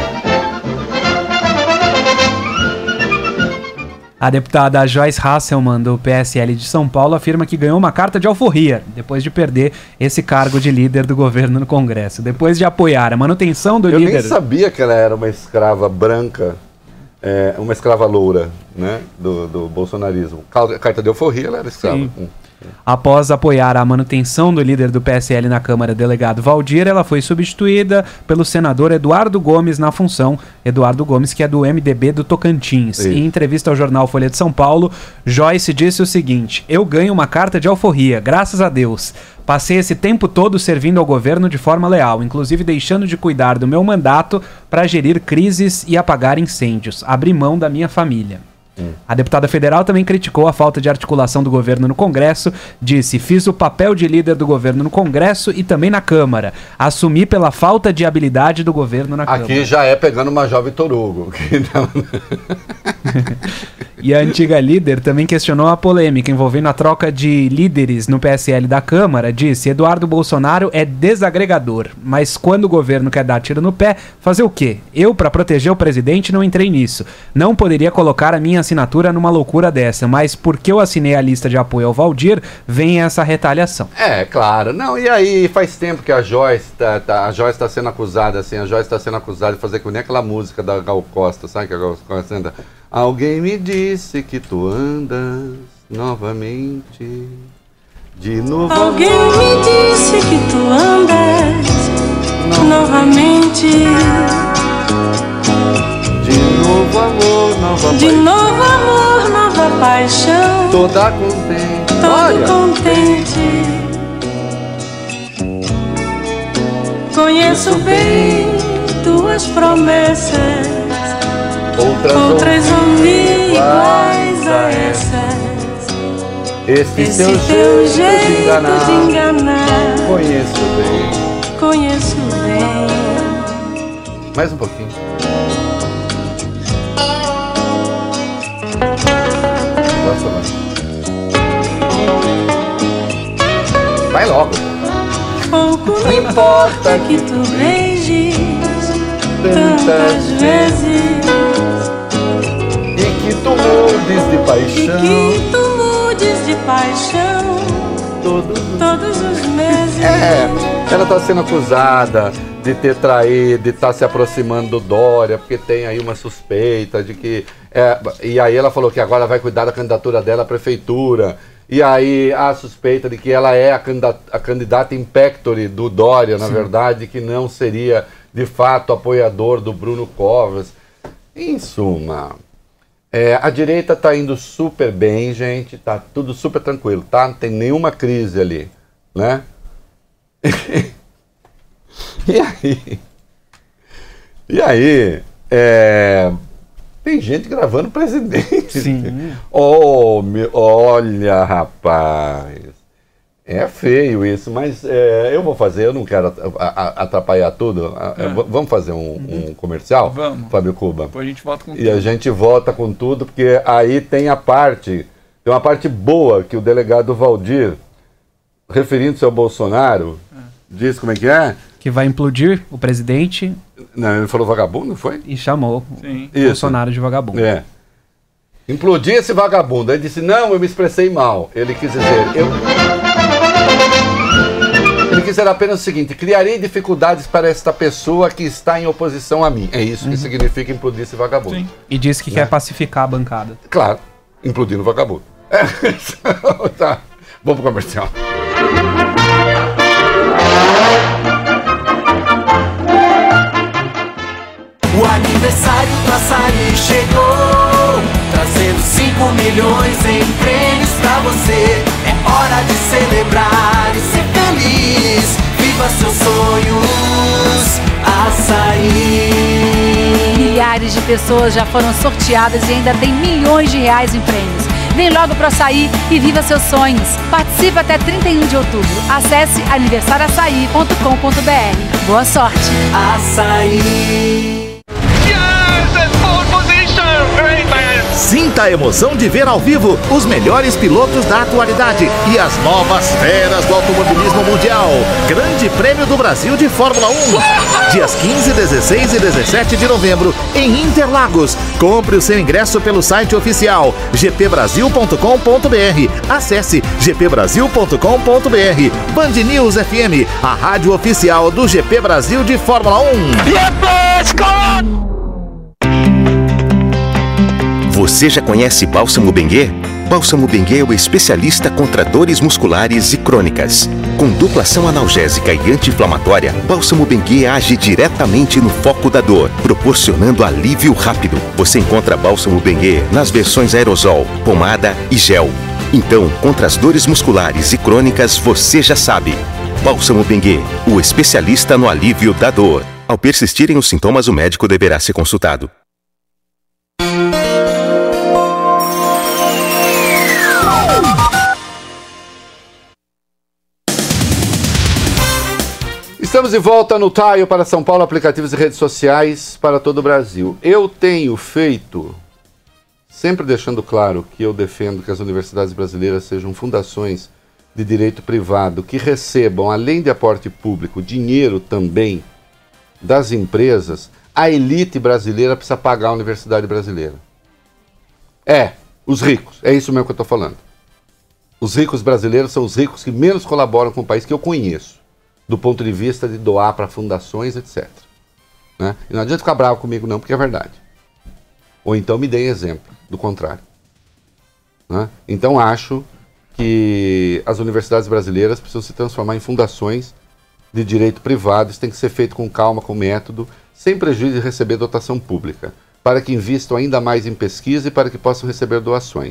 A deputada Joyce Hasselman, do PSL de São Paulo, afirma que ganhou uma carta de alforria depois de perder esse cargo de líder do governo no Congresso. Depois de apoiar a manutenção do líder... Eu nem sabia que ela era uma escrava branca, uma escrava loura, né, do bolsonarismo. Carta de alforria, ela era escrava. Após apoiar a manutenção do líder do PSL na Câmara, delegado Valdir, ela foi substituída pelo senador Eduardo Gomes na função. Eduardo Gomes, que é do MDB do Tocantins. Em entrevista ao jornal Folha de São Paulo, Joyce disse o seguinte: eu ganho uma carta de alforria, graças a Deus. Passei esse tempo todo servindo ao governo de forma leal, inclusive deixando de cuidar do meu mandato para gerir crises e apagar incêndios. Abri mão da minha família. A deputada federal também criticou a falta de articulação do governo no Congresso, disse: fiz o papel de líder do governo no Congresso e também na Câmara. Assumi pela falta de habilidade do governo na Câmara. Aqui já é pegando o Major Vitor Hugo. E a antiga líder também questionou a polêmica envolvendo a troca de líderes no PSL da Câmara. Disse: Eduardo Bolsonaro é desagregador, mas quando o governo quer dar tiro no pé, fazer o quê? Eu, para proteger o presidente, não entrei nisso. Não poderia colocar a minha assinatura numa loucura dessa, mas porque eu assinei a lista de apoio ao Valdir, vem essa retaliação. É, claro. Não, e aí faz tempo que a Joyce está sendo acusada, assim, a Joyce está sendo acusada de fazer que nem aquela música da Gal Costa, sabe que a Gal Costa anda? Alguém me disse que tu andas novamente, de novo. Alguém me disse que tu andas novamente, de novo amor, nova de paixão. novo amor, nova paixão. Toda contente, todo contente. Conheço bem tuas promessas, outras não iguais a essas. Esse teu jeito de enganar, conheço bem. Mais um pouquinho. Vai logo. Pouco me importa que tu beijes tantas vezes, e que tu mudes de paixão, todos os meses. Ela está sendo acusada de ter traído, de estar se aproximando do Dória, porque tem aí uma suspeita de que... e aí ela falou que agora vai cuidar da candidatura dela à prefeitura. E aí a suspeita de que ela é a candidata in pectore do Dória, na verdade, que não seria de fato apoiador do Bruno Covas. Em suma, a direita está indo super bem, gente, tá tudo super tranquilo, tá? Não tem nenhuma crise ali, né? E aí, tem gente gravando presidente. Sim. Olha, rapaz. É feio isso, mas eu vou fazer, eu não quero atrapalhar tudo. Vamos fazer um comercial? Vamos. Fábio Cuba. Depois a gente volta com tudo. E a gente volta com tudo, porque aí tem uma parte boa que o delegado Valdir, referindo-se ao Bolsonaro, diz como é que é? Que vai implodir o presidente. Não, ele falou vagabundo, não foi? E chamou Sim. Bolsonaro de vagabundo. Implodir esse vagabundo. Aí disse, não, eu me expressei mal. Ele quis dizer, ele quis dizer apenas o seguinte: criarei dificuldades para esta pessoa que está em oposição a mim. É isso que significa implodir esse vagabundo. Sim. E disse que quer pacificar a bancada. Claro, implodindo o vagabundo. Tá. Vamos pro comercial. O aniversário do Açaí chegou, trazendo 5 milhões em prêmios pra você. É hora de celebrar e ser feliz. Viva seus sonhos, Açaí. Milhares de pessoas já foram sorteadas e ainda tem milhões de reais em prêmios. Vem logo pro Açaí e viva seus sonhos. Participe até 31 de outubro. Acesse aniversarioaçaí.com.br. Boa sorte. Açaí. Sinta a emoção de ver ao vivo os melhores pilotos da atualidade e as novas feras do automobilismo mundial. Grande Prêmio do Brasil de Fórmula 1. Dias 15, 16 e 17 de novembro em Interlagos. Compre o seu ingresso pelo site oficial gpbrasil.com.br. Acesse gpbrasil.com.br. Band News FM, a rádio oficial do GP Brasil de Fórmula 1. Você já conhece Bálsamo Benguê? Bálsamo Benguê é o especialista contra dores musculares e crônicas. Com dupla ação analgésica e anti-inflamatória, Bálsamo Benguê age diretamente no foco da dor, proporcionando alívio rápido. Você encontra Bálsamo Benguê nas versões aerosol, pomada e gel. Então, contra as dores musculares e crônicas, você já sabe. Bálsamo Benguê, o especialista no alívio da dor. Ao persistirem os sintomas, o médico deverá ser consultado. Estamos de volta no Taio para São Paulo, aplicativos e redes sociais para todo o Brasil. Eu tenho feito sempre deixando claro que eu defendo que as universidades brasileiras sejam fundações de direito privado que recebam, além de aporte público, dinheiro também das empresas, a elite brasileira precisa pagar a universidade brasileira. Os ricos, é isso mesmo que eu estou falando. Os ricos brasileiros são os ricos que menos colaboram com o país que eu conheço, do ponto de vista de doar para fundações, etc. Né? E não adianta ficar bravo comigo não, porque é verdade. Ou então me deem exemplo do contrário. Né? Então acho que as universidades brasileiras precisam se transformar em fundações de direito privado. Isso tem que ser feito com calma, com método, sem prejuízo de receber dotação pública, para que invistam ainda mais em pesquisa e para que possam receber doações.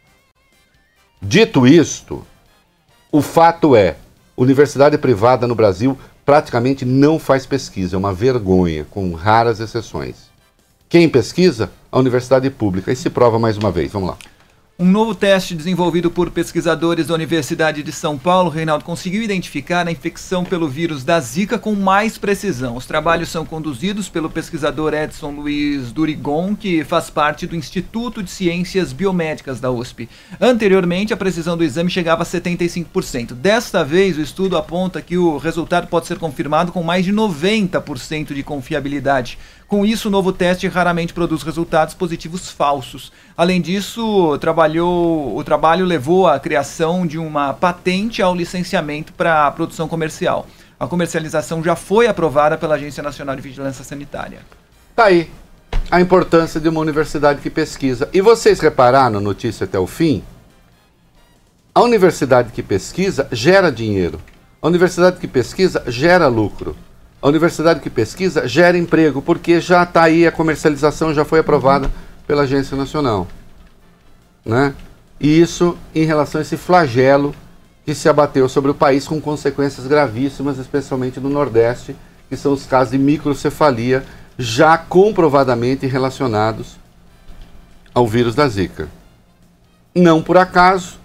Dito isto, o fato é, universidade privada no Brasil praticamente não faz pesquisa, é uma vergonha, com raras exceções. Quem pesquisa? A universidade pública, e se prova mais uma vez. Vamos lá. Um novo teste desenvolvido por pesquisadores da Universidade de São Paulo, Reinaldo, conseguiu identificar a infecção pelo vírus da Zika com mais precisão. Os trabalhos são conduzidos pelo pesquisador Edson Luiz Durigon, que faz parte do Instituto de Ciências Biomédicas da USP. Anteriormente, a precisão do exame chegava a 75%. Desta vez, o estudo aponta que o resultado pode ser confirmado com mais de 90% de confiabilidade. Com isso, o novo teste raramente produz resultados positivos falsos. Além disso, o trabalho levou à criação de uma patente ao licenciamento para a produção comercial. A comercialização já foi aprovada pela Agência Nacional de Vigilância Sanitária. Tá aí a importância de uma universidade que pesquisa. E vocês repararam, notícia até o fim? A universidade que pesquisa gera dinheiro. A universidade que pesquisa gera lucro. A universidade que pesquisa gera emprego, porque já está aí, a comercialização já foi aprovada pela Agência Nacional. Né? E isso em relação a esse flagelo que se abateu sobre o país com consequências gravíssimas, especialmente no Nordeste, que são os casos de microcefalia já comprovadamente relacionados ao vírus da Zika. Não por acaso,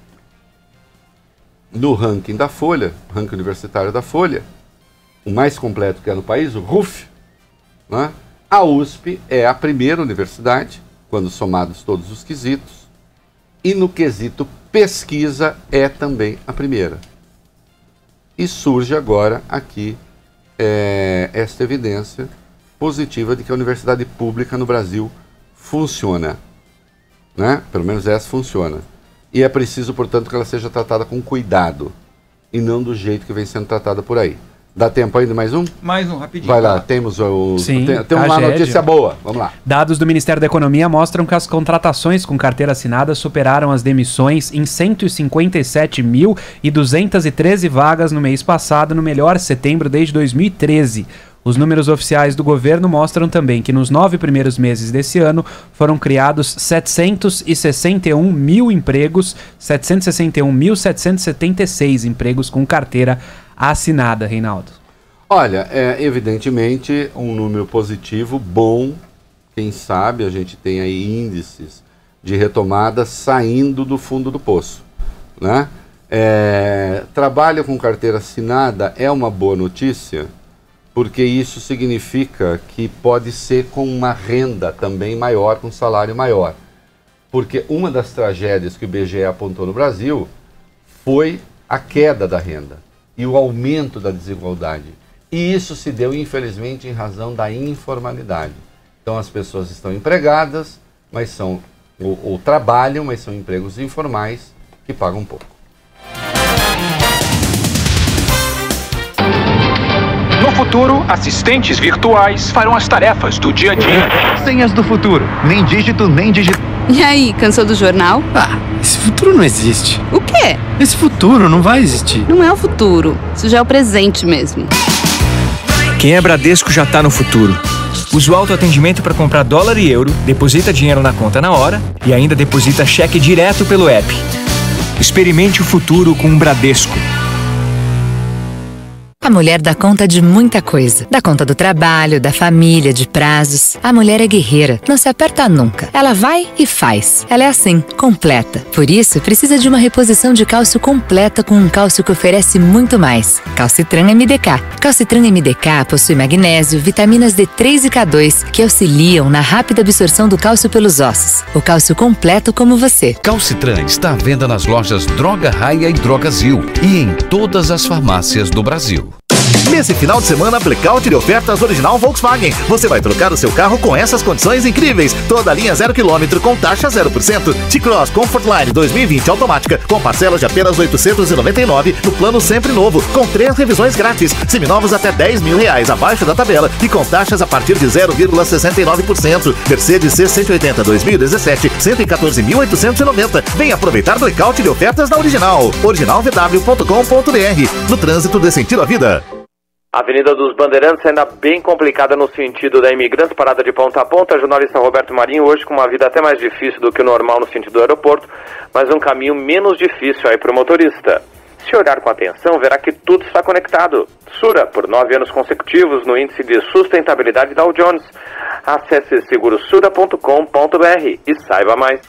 no ranking da Folha, ranking universitário da Folha, o mais completo que é no país, o RUF, né? A USP é a primeira universidade, quando somados todos os quesitos, e no quesito pesquisa é também a primeira. E surge agora aqui esta evidência positiva de que a universidade pública no Brasil funciona. Né? Pelo menos essa funciona. E é preciso, portanto, que ela seja tratada com cuidado, e não do jeito que vem sendo tratada por aí. Dá tempo ainda mais um? Mais um, rapidinho. Vai lá, temos o... Sim, tem uma notícia boa, vamos lá. Dados do Ministério da Economia mostram que as contratações com carteira assinada superaram as demissões em 157.213 vagas no mês passado, no melhor setembro desde 2013. Os números oficiais do governo mostram também que nos 9 primeiros meses desse ano foram criados 761 mil empregos, 761.776 empregos com carteira assinada, Reinaldo. Olha, é evidentemente um número positivo, bom. Quem sabe a gente tem aí índices de retomada saindo do fundo do poço, né? Trabalho com carteira assinada é uma boa notícia, porque isso significa que pode ser com uma renda também maior, com um salário maior. Porque uma das tragédias que o IBGE apontou no Brasil foi a queda da renda e o aumento da desigualdade. E isso se deu, infelizmente, em razão da informalidade. Então as pessoas estão empregadas, mas são ou trabalham, mas são empregos informais que pagam pouco. No futuro, assistentes virtuais farão as tarefas do dia a dia. Senhas do futuro. Nem dígito, nem dígito. E aí, cansou do jornal? Esse futuro não existe. O quê? Esse futuro não vai existir. Não é o futuro. Isso já é o presente mesmo. Quem é Bradesco já tá no futuro. Usa o autoatendimento para comprar dólar e euro, deposita dinheiro na conta na hora e ainda deposita cheque direto pelo app. Experimente o futuro com o Bradesco. A mulher dá conta de muita coisa. Dá conta do trabalho, da família, de prazos. A mulher é guerreira, não se aperta nunca. Ela vai e faz. Ela é assim, completa. Por isso, precisa de uma reposição de cálcio completa com um cálcio que oferece muito mais. Calcitran MDK. Calcitran MDK possui magnésio, vitaminas D3 e K2, que auxiliam na rápida absorção do cálcio pelos ossos. O cálcio completo como você. Calcitran está à venda nas lojas Droga Raia e Drogazil e em todas as farmácias do Brasil. Nesse final de semana, blackout de ofertas original Volkswagen. Você vai trocar o seu carro com essas condições incríveis. Toda a linha 0 km com taxa 0%. T-Cross Comfortline 2020 automática com parcelas de apenas R$ 899 no plano sempre novo, com 3 revisões grátis. Seminovos até R$ 10.000 abaixo da tabela e com taxas a partir de 0,69%. Mercedes C180 2017, 114.890. Vem aproveitar blackout de ofertas na Original. originalvw.com.br. No trânsito dê sentido à vida. A Avenida dos Bandeirantes ainda bem complicada no sentido da Imigrantes, parada de ponta a ponta. Jornalista Roberto Marinho, hoje com uma vida até mais difícil do que o normal no sentido do aeroporto, mas um caminho menos difícil aí para o motorista. Se olhar com atenção, verá que tudo está conectado. Sura, por 9 anos consecutivos no índice de sustentabilidade Dow Jones. Acesse segurosura.com.br e saiba mais.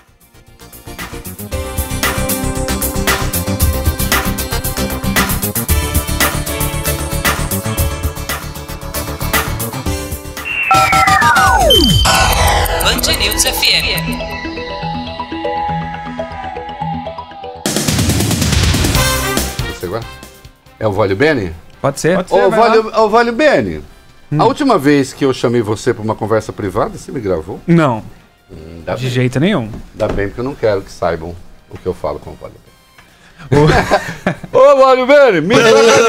Band News FM. Você agora? É o Vólio Bene? Pode ser. Ô, Vólio Bene, a última vez que eu chamei você para uma conversa privada, você me gravou? Não. De bem. Jeito nenhum. Ainda bem, porque eu não quero que saibam o que eu falo com o Vólio Bene. Ô, Vólio Bene, me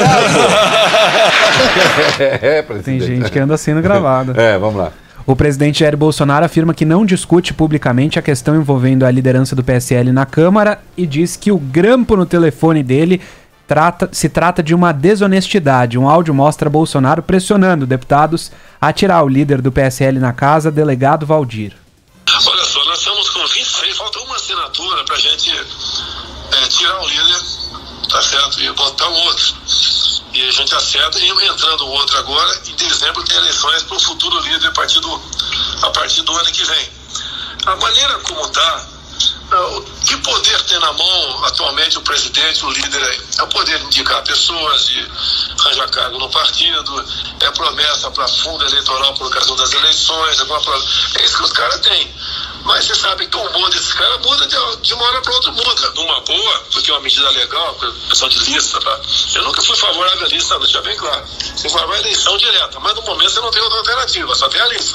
Tem gente que anda sendo gravada. Vamos lá. O presidente Jair Bolsonaro afirma que não discute publicamente a questão envolvendo a liderança do PSL na Câmara e diz que o grampo no telefone dele se trata de uma desonestidade. Um áudio mostra Bolsonaro pressionando deputados a tirar o líder do PSL na casa, delegado Valdir. Olha só, nós estamos com 26, falta uma assinatura pra gente tirar o líder, tá certo? E botar o outro. E a gente acerta, e entrando o outro agora, em dezembro tem eleições para o futuro líder a partir do ano que vem. A maneira como está, que poder tem na mão atualmente o presidente, o líder aí? É o poder de indicar pessoas, de arranjar cargo no partido, é promessa para fundo eleitoral por ocasião das eleições, é isso que os caras têm. Mas você sabe que o humor desses caras muda de uma hora para outra, muda. Numa boa, porque é uma medida legal, questão de lista, tá? Eu nunca fui favorável à lista, deixa bem claro. Você vai à eleição direta, mas no momento você não tem outra alternativa, só tem a lista.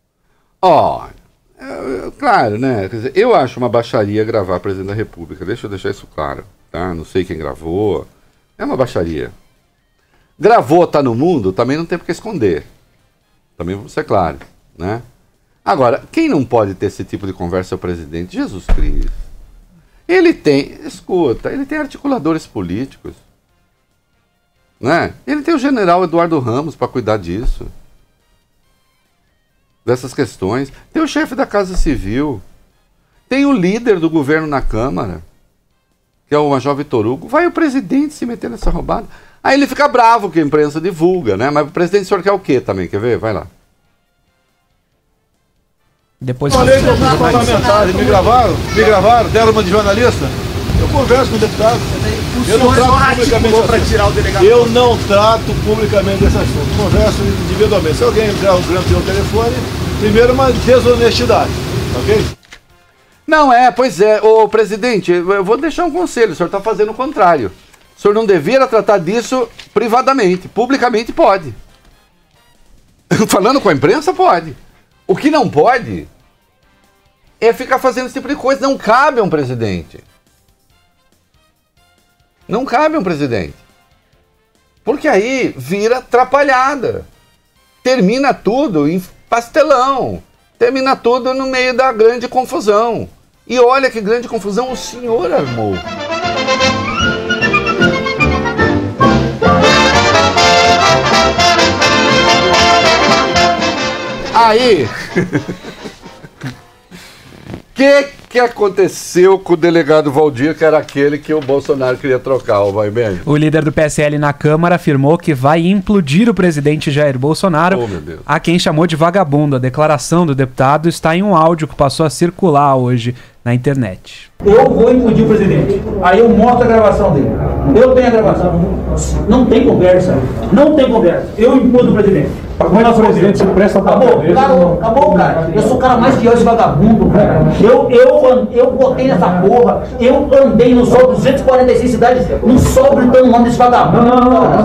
Claro, né? Quer dizer, eu acho uma baixaria gravar presidente da República. Deixa eu deixar isso claro, tá? Não sei quem gravou. É uma baixaria. Gravou, tá no mundo, também não tem por que esconder. Também vamos ser claro, né? Agora, quem não pode ter esse tipo de conversa é o presidente Jesus Cristo. Ele tem, escuta, ele tem articuladores políticos, né? Ele tem o general Eduardo Ramos para cuidar disso, dessas questões. Tem o chefe da Casa Civil, tem o líder do governo na Câmara, que é o Major Vitor Hugo. Vai o presidente se meter nessa roubada. Aí ele fica bravo que a imprensa divulga, né? Mas o presidente, o senhor quer o quê também? Quer ver? Vai lá. Depois falei que eu fui parlamentar, me gravaram, deram uma de jornalista. Eu converso com o deputado. Eu não trato publicamente para tirar o delegado. Eu não trato publicamente esse assunto. Converso individualmente. Se alguém der um grampo no telefone, primeiro uma desonestidade, ok? Não, pois é, ô presidente, eu vou deixar um conselho, o senhor está fazendo o contrário. O senhor não deveria tratar disso privadamente, publicamente pode. Falando com a imprensa, pode. O que não pode é ficar fazendo esse tipo de coisa. Não cabe a um presidente. Não cabe a um presidente. Porque aí vira atrapalhada. Termina tudo em pastelão. Termina tudo no meio da grande confusão. E olha que grande confusão o senhor armou. Aí, que aconteceu com o delegado Valdir, que era aquele que o Bolsonaro queria trocar, o vai bem? O líder do PSL na Câmara afirmou que vai implodir o presidente Jair Bolsonaro, a quem chamou de vagabundo. A declaração do deputado está em um áudio que passou a circular hoje na internet. Eu vou implodir o presidente. Aí eu mostro a gravação dele. Eu tenho a gravação. Não tem conversa. Não tem conversa. Eu implodo o presidente. Mas o presidente se presta a acabou, cara. Eu sou o cara mais fiel de vagabundo, cara. Eu botei nessa porra. Eu andei no sol 246 cidades, no sol gritando o nome desse vagabundo.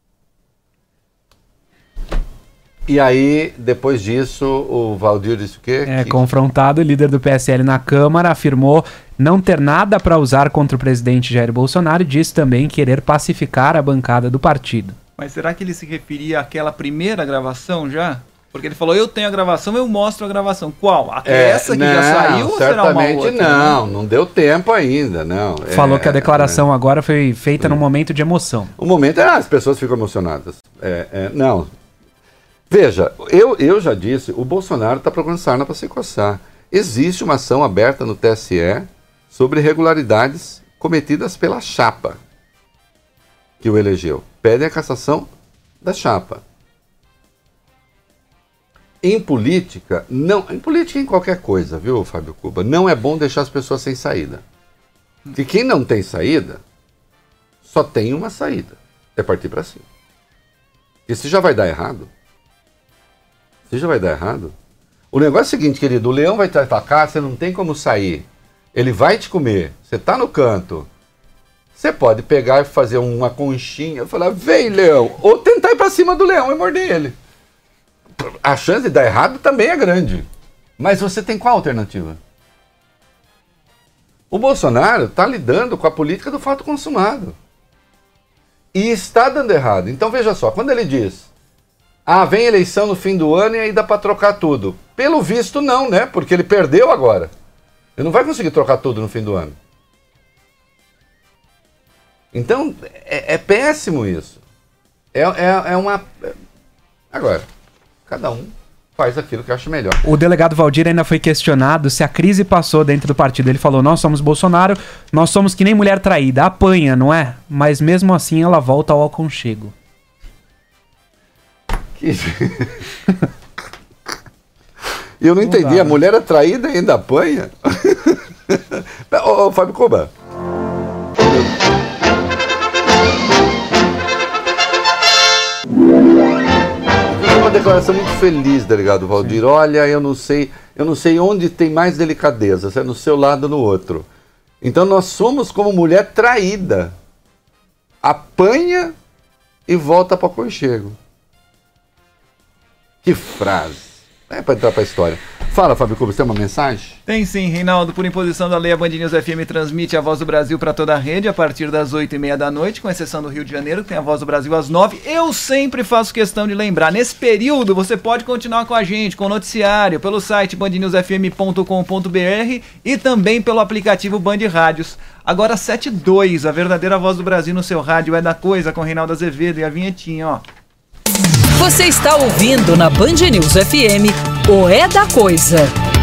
E aí, depois disso, o Valdir disse o quê? Confrontado, o líder do PSL na Câmara afirmou não ter nada para usar contra o presidente Jair Bolsonaro e disse também querer pacificar a bancada do partido. Mas será que ele se referia àquela primeira gravação já? Porque ele falou, eu tenho a gravação, eu mostro a gravação. Qual? Essa que já saiu ou será uma outra? Não deu tempo ainda, não. Falou que a declaração agora foi feita num momento de emoção. O momento as pessoas ficam emocionadas. Não. Veja, eu já disse, o Bolsonaro está procurando sarna para se coçar. Existe uma ação aberta no TSE sobre irregularidades cometidas pela chapa que o elegeu. Pedem a cassação da chapa. Em política em qualquer coisa, viu, Fábio Cuba, não é bom deixar as pessoas sem saída. Porque quem não tem saída, só tem uma saída. É partir para cima. E se já vai dar errado, o negócio é o seguinte, querido, o leão vai te atacar, você não tem como sair. Ele vai te comer, você tá no canto. Você pode pegar e fazer uma conchinha e falar, vem leão, ou tentar ir para cima do leão e morder ele. A chance de dar errado também é grande. Mas você tem qual alternativa? O Bolsonaro está lidando com a política do fato consumado. E está dando errado. Então veja só, quando ele diz, vem eleição no fim do ano e aí dá para trocar tudo. Pelo visto não, né? Porque ele perdeu agora. Ele não vai conseguir trocar tudo no fim do ano. Então, é péssimo isso. Agora, cada um faz aquilo que acha melhor. O delegado Valdir ainda foi questionado se a crise passou dentro do partido. Ele falou, nós somos Bolsonaro, nós somos que nem mulher traída, apanha, não é? Mas mesmo assim ela volta ao aconchego. Eu não entendi, a mulher é traída e ainda apanha? Ô, Fábio Cuba. Uma declaração muito feliz, delegado Valdir. Sim. Olha, eu não sei onde tem mais delicadeza, se é no seu lado ou no outro. Então nós somos como mulher traída. Apanha e volta para o aconchego. Que frase. É para entrar para a história. Fala, Fábio Cuba, você tem uma mensagem? Tem sim, Reinaldo. Por imposição da lei, a Band News FM transmite a Voz do Brasil para toda a rede a partir das 8h30 da noite, com exceção do Rio de Janeiro, que tem a Voz do Brasil às 9h. Eu sempre faço questão de lembrar, nesse período você pode continuar com a gente, com o noticiário, pelo site bandnewsfm.com.br e também pelo aplicativo Band Rádios. Agora 7h02, a verdadeira Voz do Brasil no seu rádio é da coisa, com Reinaldo Azevedo e a vinhetinha, ó. Você está ouvindo na Band News FM o É da Coisa.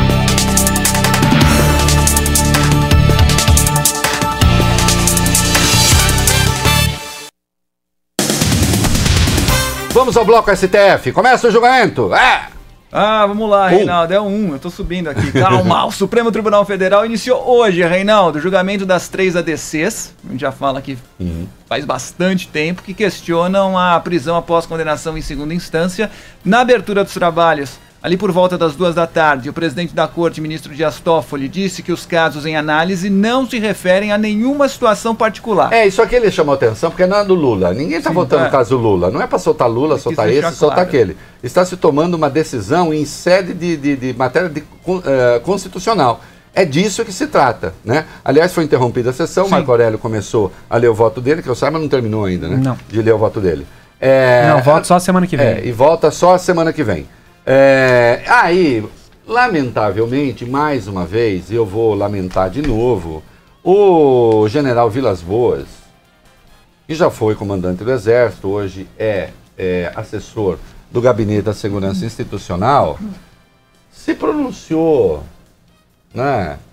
Vamos ao bloco STF. Começa o julgamento. Vamos lá, Reinaldo. É eu tô subindo aqui. Calma. O Supremo Tribunal Federal iniciou hoje, Reinaldo, o julgamento das 3 ADCs. A gente já fala que faz bastante tempo, que questionam a prisão após condenação em segunda instância. Na abertura dos trabalhos, ali por volta das 14h, o presidente da Corte, ministro Dias Toffoli, disse que os casos em análise não se referem a nenhuma situação particular. Isso aqui ele chamou atenção, porque não é do Lula. Ninguém está votando no caso do Lula. Não é para soltar Lula, soltar esse, soltar aquele. Está se tomando uma decisão em sede de matéria constitucional. É disso que se trata, né? Aliás, foi interrompida a sessão, o Marco Aurélio começou a ler o voto dele, que eu saiba não terminou ainda, né? Não. De ler o voto dele. Não, volta só a semana que vem. E volta só a semana que vem. Aí, lamentavelmente, mais uma vez, eu vou lamentar de novo, o general Vilas Boas, que já foi comandante do Exército, hoje é assessor do Gabinete da Segurança Institucional, se pronunciou, né?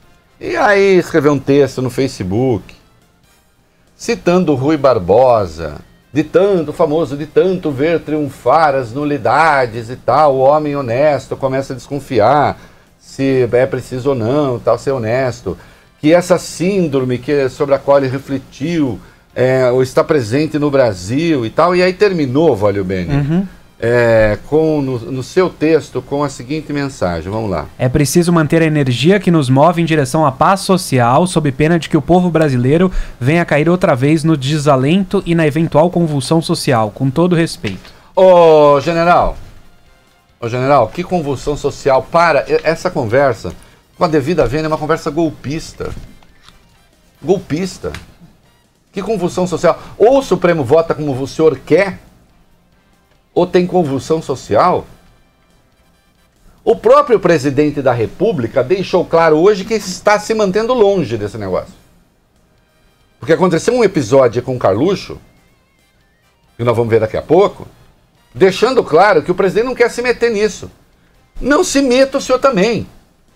E aí escreveu um texto no Facebook, citando o Rui Barbosa, o famoso de tanto ver triunfar as nulidades e tal, o homem honesto começa a desconfiar se é preciso ou não, tal, ser honesto. Que essa síndrome sobre a qual ele refletiu está presente no Brasil e tal. E aí terminou, Valio Bene, no seu texto com a seguinte mensagem. Vamos lá. É preciso manter a energia que nos move em direção à paz social, sob pena de que o povo brasileiro venha a cair outra vez no desalento e na eventual convulsão social, com todo respeito. Ô, general, que convulsão social? Para, essa conversa, com a devida vênia, é uma conversa golpista. Golpista. Que convulsão social? Ou o Supremo vota como o senhor quer, ou tem convulsão social? O próprio presidente da República deixou claro hoje que está se mantendo longe desse negócio. Porque aconteceu um episódio com o Carluxo, que nós vamos ver daqui a pouco, deixando claro que o presidente não quer se meter nisso. Não se meta o senhor também.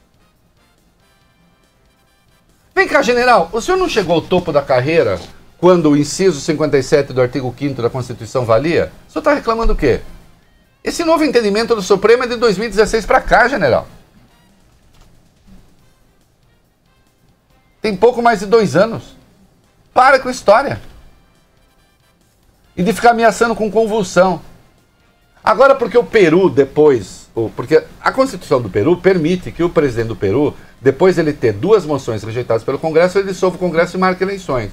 Vem cá, general, o senhor não chegou ao topo da carreira quando o inciso 57 do artigo 5º da Constituição valia? O senhor está reclamando o quê? Esse novo entendimento do Supremo é de 2016 para cá, general. Tem pouco mais de 2 anos. Para com história. E de ficar ameaçando com convulsão. Agora, porque o Peru depois... Porque a Constituição do Peru permite que o presidente do Peru, depois de ele ter 2 moções rejeitadas pelo Congresso, ele dissolva o Congresso e marque eleições.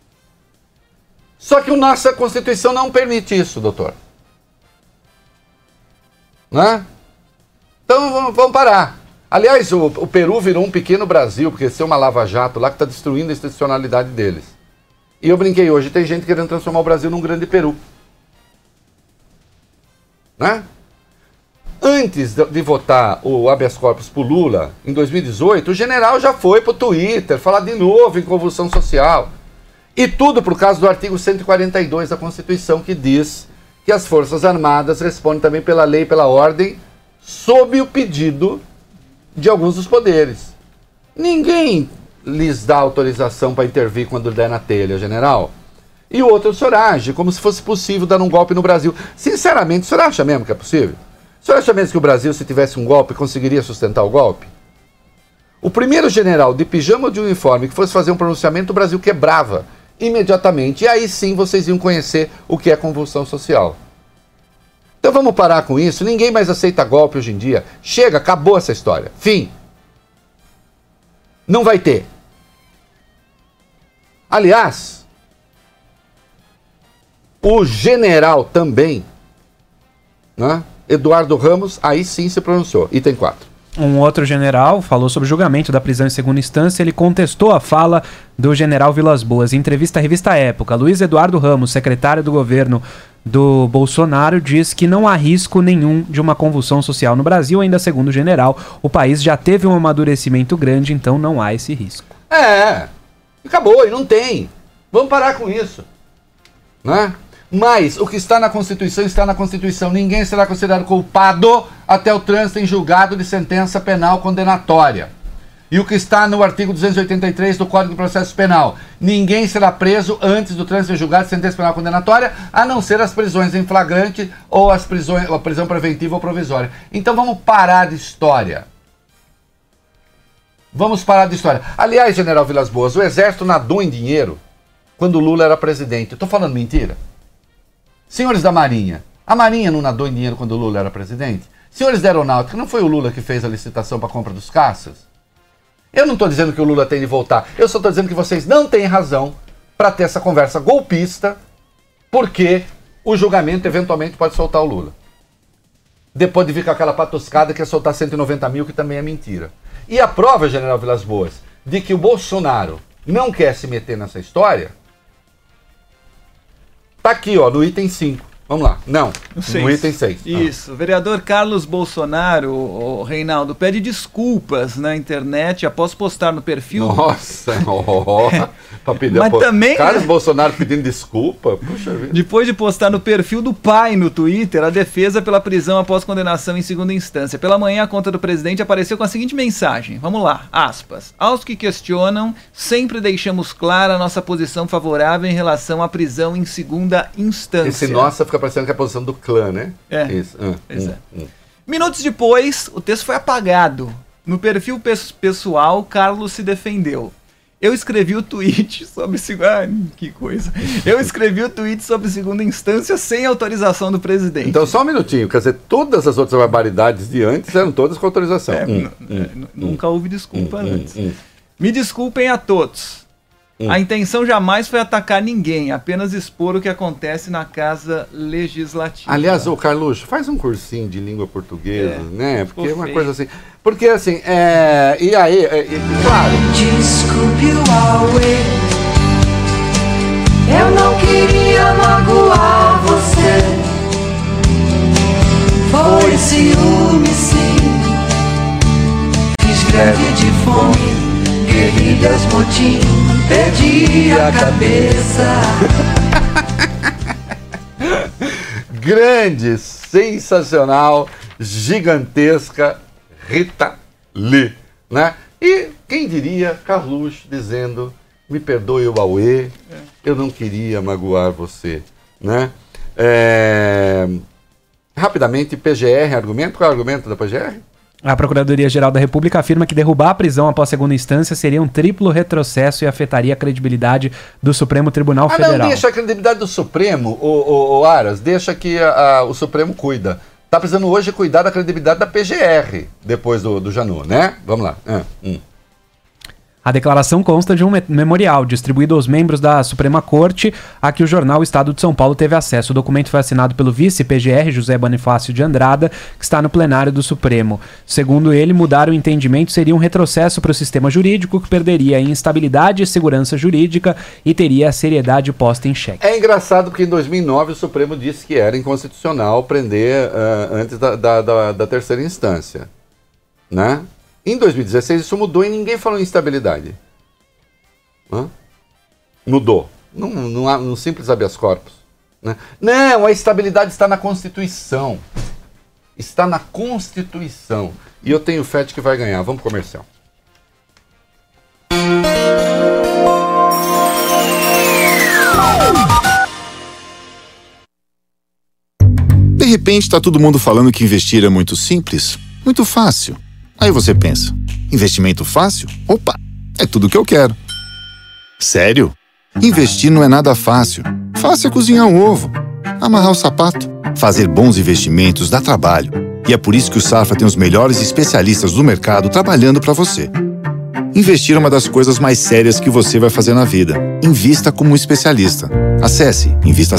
Só que a nossa Constituição não permite isso, doutor. Né? Então vamos parar. Aliás, o Peru virou um pequeno Brasil, porque esse é uma lava-jato lá que está destruindo a institucionalidade deles. E eu brinquei hoje, tem gente querendo transformar o Brasil num grande Peru. Né? Antes de votar o habeas corpus pro Lula, em 2018, o general já foi pro Twitter falar de novo em convulsão social. E tudo por causa do artigo 142 da Constituição, que diz que as Forças Armadas respondem também pela lei e pela ordem, sob o pedido de alguns dos poderes. Ninguém lhes dá autorização para intervir quando der na telha, general. E o outro, o senhor age como se fosse possível dar um golpe no Brasil. Sinceramente, o senhor acha mesmo que é possível? O senhor acha mesmo que o Brasil, se tivesse um golpe, conseguiria sustentar o golpe? O primeiro general de pijama ou de uniforme que fosse fazer um pronunciamento, o Brasil quebrava imediatamente. E aí sim vocês iam conhecer o que é convulsão social. Então vamos parar com isso. Ninguém mais aceita golpe hoje em dia. Chega, acabou essa história. Fim. Não vai ter. Aliás, o general também, né? Eduardo Ramos, aí sim se pronunciou. Item 4. Um outro general falou sobre o julgamento da prisão em segunda instância. Ele contestou a fala do general Vilas Boas. Em entrevista à revista Época, Luiz Eduardo Ramos, secretário do governo do Bolsonaro, diz que não há risco nenhum de uma convulsão social no Brasil. Ainda segundo o general, o país já teve um amadurecimento grande, então não há esse risco. Acabou, e não tem. Vamos parar com isso. Né? Mas o que está na Constituição está na Constituição. Ninguém será considerado culpado até o trânsito em julgado de sentença penal condenatória. E o que está no artigo 283 do Código de Processo Penal. Ninguém será preso antes do trânsito em julgado de sentença penal condenatória, a não ser as prisões em flagrante ou a prisão preventiva ou provisória. Então vamos parar de história. Vamos parar de história. Aliás, general Vilas Boas, o Exército nadou em dinheiro quando o Lula era presidente. Eu estou falando mentira? Senhores da Marinha, a Marinha não nadou em dinheiro quando o Lula era presidente? Senhores da Aeronáutica, não foi o Lula que fez a licitação para a compra dos caças? Eu não estou dizendo que o Lula tem de voltar, eu só estou dizendo que vocês não têm razão para ter essa conversa golpista, porque o julgamento eventualmente pode soltar o Lula. Depois de vir com aquela patuscada que é soltar 190 mil, que também é mentira. E a prova, general Vilas Boas, de que o Bolsonaro não quer se meter nessa história, tá aqui, ó, no item 5. Vamos lá. Não, no item 6. Isso. O vereador Carlos Bolsonaro, o Reinaldo, pede desculpas na internet após postar no perfil... Nossa, Mas também, Carlos Bolsonaro pedindo desculpa? Puxa vida. Depois de postar no perfil do pai no Twitter a defesa pela prisão após condenação em segunda instância. Pela manhã, a conta do presidente apareceu com a seguinte mensagem. Vamos lá, aspas. Aos que questionam, sempre deixamos clara a nossa posição favorável em relação à prisão em segunda instância. Esse nossa fica parecendo que é a posição do clã, né? É. Isso. Minutos depois, o texto foi apagado. No perfil pessoal, Carlos se defendeu. Eu escrevi o tweet sobre que coisa. Eu escrevi o tweet sobre segunda instância sem autorização do presidente. Então, só um minutinho. Quer dizer, todas as outras barbaridades de antes eram todas com autorização. Nunca houve desculpa antes. Me desculpem a todos. A intenção jamais foi atacar ninguém, apenas expor o que acontece na Casa Legislativa. Aliás, ô Carluxo, faz um cursinho de língua portuguesa, né? Porque é uma coisa assim... Porque assim, e aí, claro... Desculpe o Huawei, eu não queria magoar você. Foi ciúme, sim. Fiz greve de fome, guerrilhas, motim, perdi a cabeça. Grande, sensacional, gigantesca Rita Lee, né? E quem diria Carluxo dizendo, me perdoe o Huawei, eu não queria magoar você, né? Rapidamente, PGR, argumento, qual é o argumento da PGR? A Procuradoria-Geral da República afirma que derrubar a prisão após segunda instância seria um triplo retrocesso e afetaria a credibilidade do Supremo Tribunal Federal. Não, deixa a credibilidade do Supremo, o Aras, deixa que o Supremo cuida. Tá precisando hoje cuidar da credibilidade da PGR, depois do Janot, né? Vamos lá. A declaração consta de um memorial distribuído aos membros da Suprema Corte, a que o jornal Estado de São Paulo teve acesso. O documento foi assinado pelo vice-PGR, José Bonifácio de Andrada, que está no plenário do Supremo. Segundo ele, mudar o entendimento seria um retrocesso para o sistema jurídico, que perderia em estabilidade e segurança jurídica e teria a seriedade posta em xeque. É engraçado porque em 2009 o Supremo disse que era inconstitucional prender antes da terceira instância, né? Em 2016 isso mudou e ninguém falou em instabilidade. Mudou. Num simples habeas corpus. Né? Não, a estabilidade está na Constituição. Está na Constituição. E eu tenho fé de que vai ganhar. Vamos pro comercial. De repente tá todo mundo falando que investir é muito simples, muito fácil. Aí você pensa, investimento fácil? Opa, é tudo que eu quero. Sério? Investir não é nada fácil. Fácil é cozinhar um ovo, amarrar o sapato. Fazer bons investimentos dá trabalho. E é por isso que o Safra tem os melhores especialistas do mercado trabalhando para você. Investir é uma das coisas mais sérias que você vai fazer na vida. Invista como um especialista. Acesse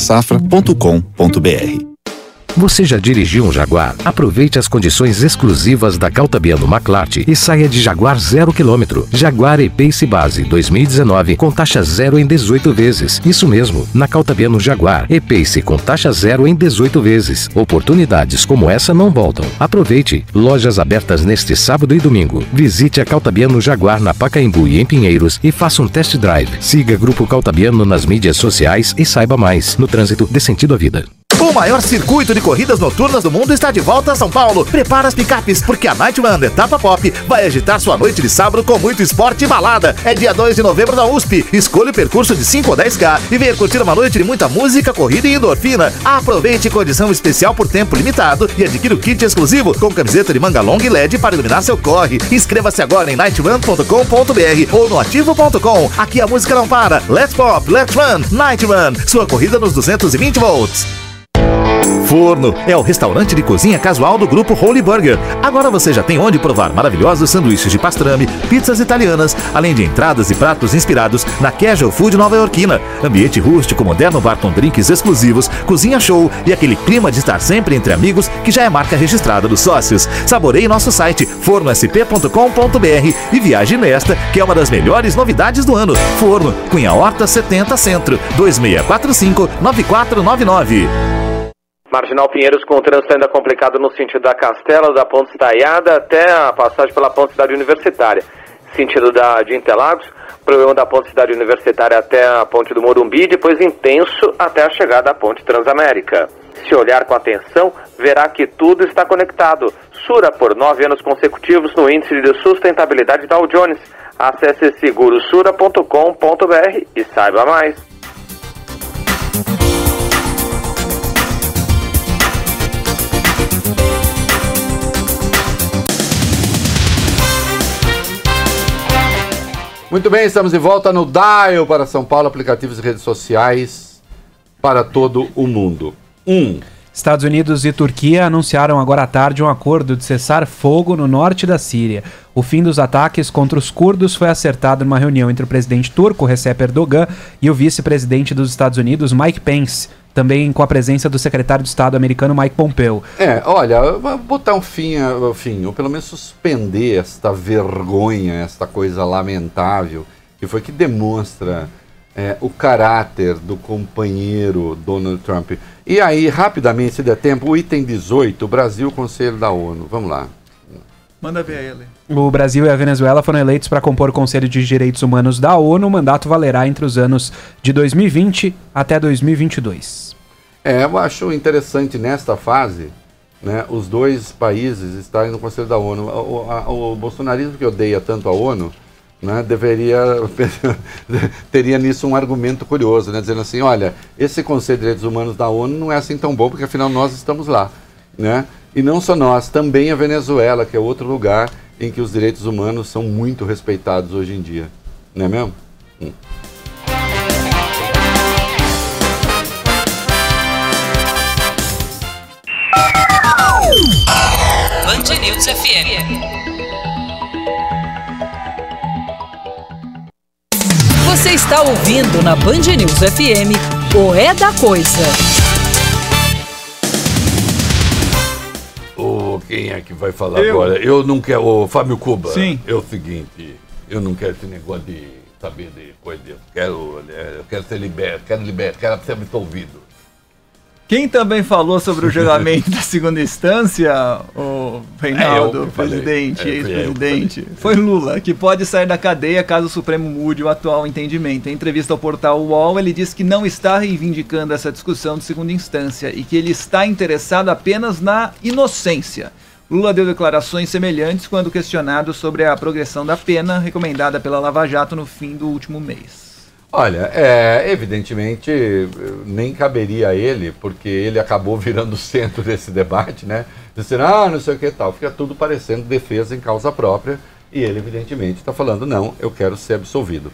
investasafra.com.br. Você já dirigiu um Jaguar? Aproveite as condições exclusivas da Caltabiano Maclart e saia de Jaguar 0 km. Jaguar E-Pace Base 2019 com taxa 0 em 18 vezes. Isso mesmo, na Caltabiano Jaguar E-Pace com taxa 0 em 18 vezes. Oportunidades como essa não voltam. Aproveite. Lojas abertas neste sábado e domingo. Visite a Caltabiano Jaguar na Pacaembu e em Pinheiros e faça um test drive. Siga Grupo Caltabiano nas mídias sociais e saiba mais. No trânsito, dê sentido à vida. O maior circuito de corridas noturnas do mundo está de volta a São Paulo. Prepara as picapes, porque a Night Run Etapa Pop vai agitar sua noite de sábado com muito esporte e balada. É dia 2 de novembro na USP. Escolha o percurso de 5 ou 10K e venha curtir uma noite de muita música, corrida e endorfina. Aproveite condição especial por tempo limitado e adquira o kit exclusivo com camiseta de manga longa e LED para iluminar seu corre. Inscreva-se agora em nightrun.com.br ou no ativo.com. Aqui a música não para. Let's Pop, Let's Run, Night Run. Sua corrida nos 220 volts. Forno é o restaurante de cozinha casual do grupo Holy Burger. Agora você já tem onde provar maravilhosos sanduíches de pastrame, pizzas italianas, além de entradas e pratos inspirados na casual food nova-iorquina. Ambiente rústico, moderno bar com drinks exclusivos, cozinha show e aquele clima de estar sempre entre amigos que já é marca registrada dos sócios. Saboreie nosso site fornosp.com.br e viaje nesta, que é uma das melhores novidades do ano. Forno, Cunha Horta 70 Centro, 2645-9499. Marginal Pinheiros com o trânsito ainda complicado no sentido da Castela, da Ponte Estaiada até a passagem pela Ponte Cidade Universitária. sentido de Interlagos, problema da ponte Cidade Universitária até a ponte do Morumbi, depois intenso até a chegada à ponte Transamérica. Se olhar com atenção, verá que tudo está conectado. Sura por 9 anos consecutivos no índice de sustentabilidade Dow Jones. Acesse segurosura.com.br e saiba mais. Muito bem, estamos de volta no Dial para São Paulo, aplicativos e redes sociais para todo o mundo. Estados Unidos e Turquia anunciaram agora à tarde um acordo de cessar fogo no norte da Síria. O fim dos ataques contra os curdos foi acertado numa reunião entre o presidente turco, Recep Erdogan, e o vice-presidente dos Estados Unidos, Mike Pence, também com a presença do secretário de Estado americano, Mike Pompeo. Olha, botar um fim, ou pelo menos suspender esta vergonha, esta coisa lamentável, que foi que demonstra o caráter do companheiro Donald Trump. E aí, rapidamente, se der tempo, o item 18, Brasil, Conselho da ONU. Vamos lá. Manda ver ele. O Brasil e a Venezuela foram eleitos para compor o Conselho de Direitos Humanos da ONU. O mandato valerá entre os anos de 2020 até 2022. Eu acho interessante nesta fase, né, os dois países estarem no Conselho da ONU. O bolsonarismo que odeia tanto a ONU, né, teria nisso um argumento curioso, né, dizendo assim, olha, esse Conselho de Direitos Humanos da ONU não é assim tão bom, porque afinal nós estamos lá, né? E não só nós, também a Venezuela, que é outro lugar em que os direitos humanos são muito respeitados hoje em dia. Não é mesmo? Band News FM. Você está ouvindo na Band News FM o É da Coisa. Quem é que vai falar agora? Eu não quero, o Fábio Cuba. Sim. É o seguinte, eu não quero esse negócio de saber de coisa, eu quero ser liberto, quero ser absolvido. Quem também falou sobre o julgamento da segunda instância, o Reinaldo, ex-presidente, foi Lula, que pode sair da cadeia caso o Supremo mude o atual entendimento. Em entrevista ao portal UOL, ele disse que não está reivindicando essa discussão de segunda instância e que ele está interessado apenas na inocência. Lula deu declarações semelhantes quando questionado sobre a progressão da pena recomendada pela Lava Jato no fim do último mês. Olha, evidentemente nem caberia a ele, porque ele acabou virando o centro desse debate, né? Dizendo, não sei o que tal, fica tudo parecendo defesa em causa própria, e ele evidentemente está falando, não, eu quero ser absolvido.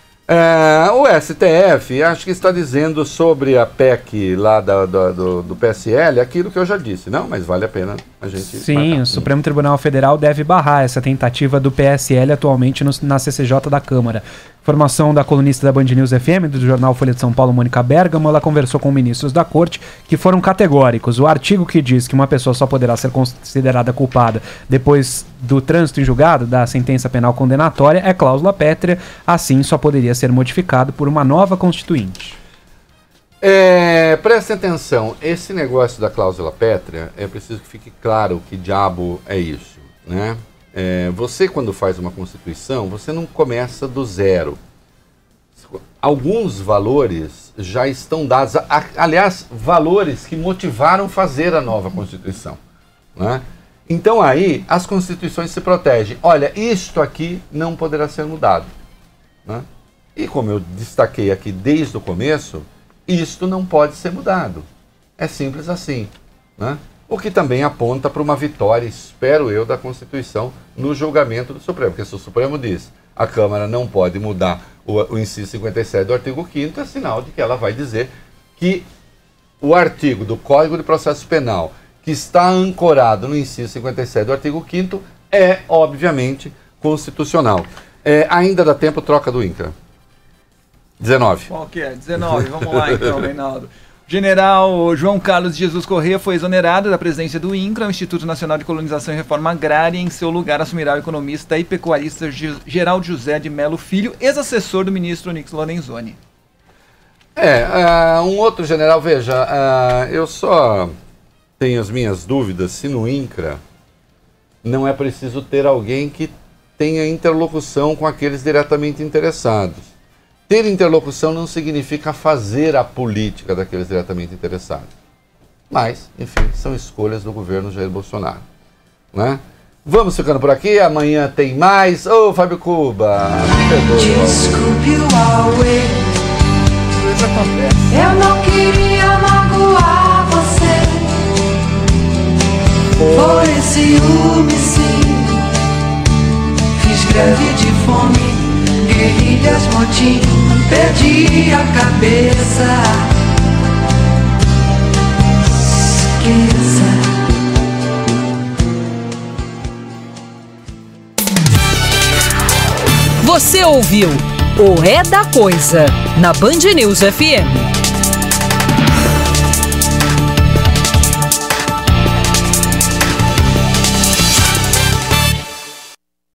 O STF, acho que está dizendo sobre a PEC lá do PSL aquilo que eu já disse, não, mas vale a pena a gente... Sim, o Supremo Tribunal Federal deve barrar essa tentativa do PSL atualmente na CCJ da Câmara. Informação da colunista da Band News FM, do jornal Folha de São Paulo, Mônica Bergamo, ela conversou com ministros da corte que foram categóricos. O artigo que diz que uma pessoa só poderá ser considerada culpada depois do trânsito em julgado da sentença penal condenatória é cláusula pétrea, assim só poderia ser modificado por uma nova constituinte. Preste atenção, esse negócio da cláusula pétrea, é preciso que fique claro que diabo é isso, né? Você, quando faz uma Constituição, você não começa do zero. Alguns valores já estão dados, aliás, valores que motivaram fazer a nova Constituição, né? Então aí, as Constituições se protegem. Olha, isto aqui não poderá ser mudado, né? E como eu destaquei aqui desde o começo, isto não pode ser mudado. É simples assim, né? O que também aponta para uma vitória, espero eu, da Constituição no julgamento do Supremo. Porque se o Supremo diz a Câmara não pode mudar o inciso 57 do artigo 5º, é sinal de que ela vai dizer que o artigo do Código de Processo Penal que está ancorado no inciso 57 do artigo 5º é, obviamente, constitucional. Ainda dá tempo, troca do INCRA. 19. Qual que é? 19. Vamos lá então, Reinaldo. General João Carlos de Jesus Corrêa foi exonerado da presidência do INCRA, o Instituto Nacional de Colonização e Reforma Agrária. Em seu lugar assumirá o economista e pecuarista Geraldo José de Melo Filho, ex-assessor do ministro Onyx Lorenzoni. Um outro general, veja, eu só tenho as minhas dúvidas se no INCRA não é preciso ter alguém que tenha interlocução com aqueles diretamente interessados. Ter interlocução não significa fazer a política daqueles diretamente interessados. Mas, enfim, são escolhas do governo Jair Bolsonaro, né? Vamos ficando por aqui, amanhã tem mais. Ô, Fábio Cuba! Desculpe o Huawei. Eu não queria magoar você. Foi ciúme, sim. Fiz greve de fome, guerrilhas, motim. Perdi a cabeça. Esqueça. Você ouviu o É da Coisa, na Band News FM.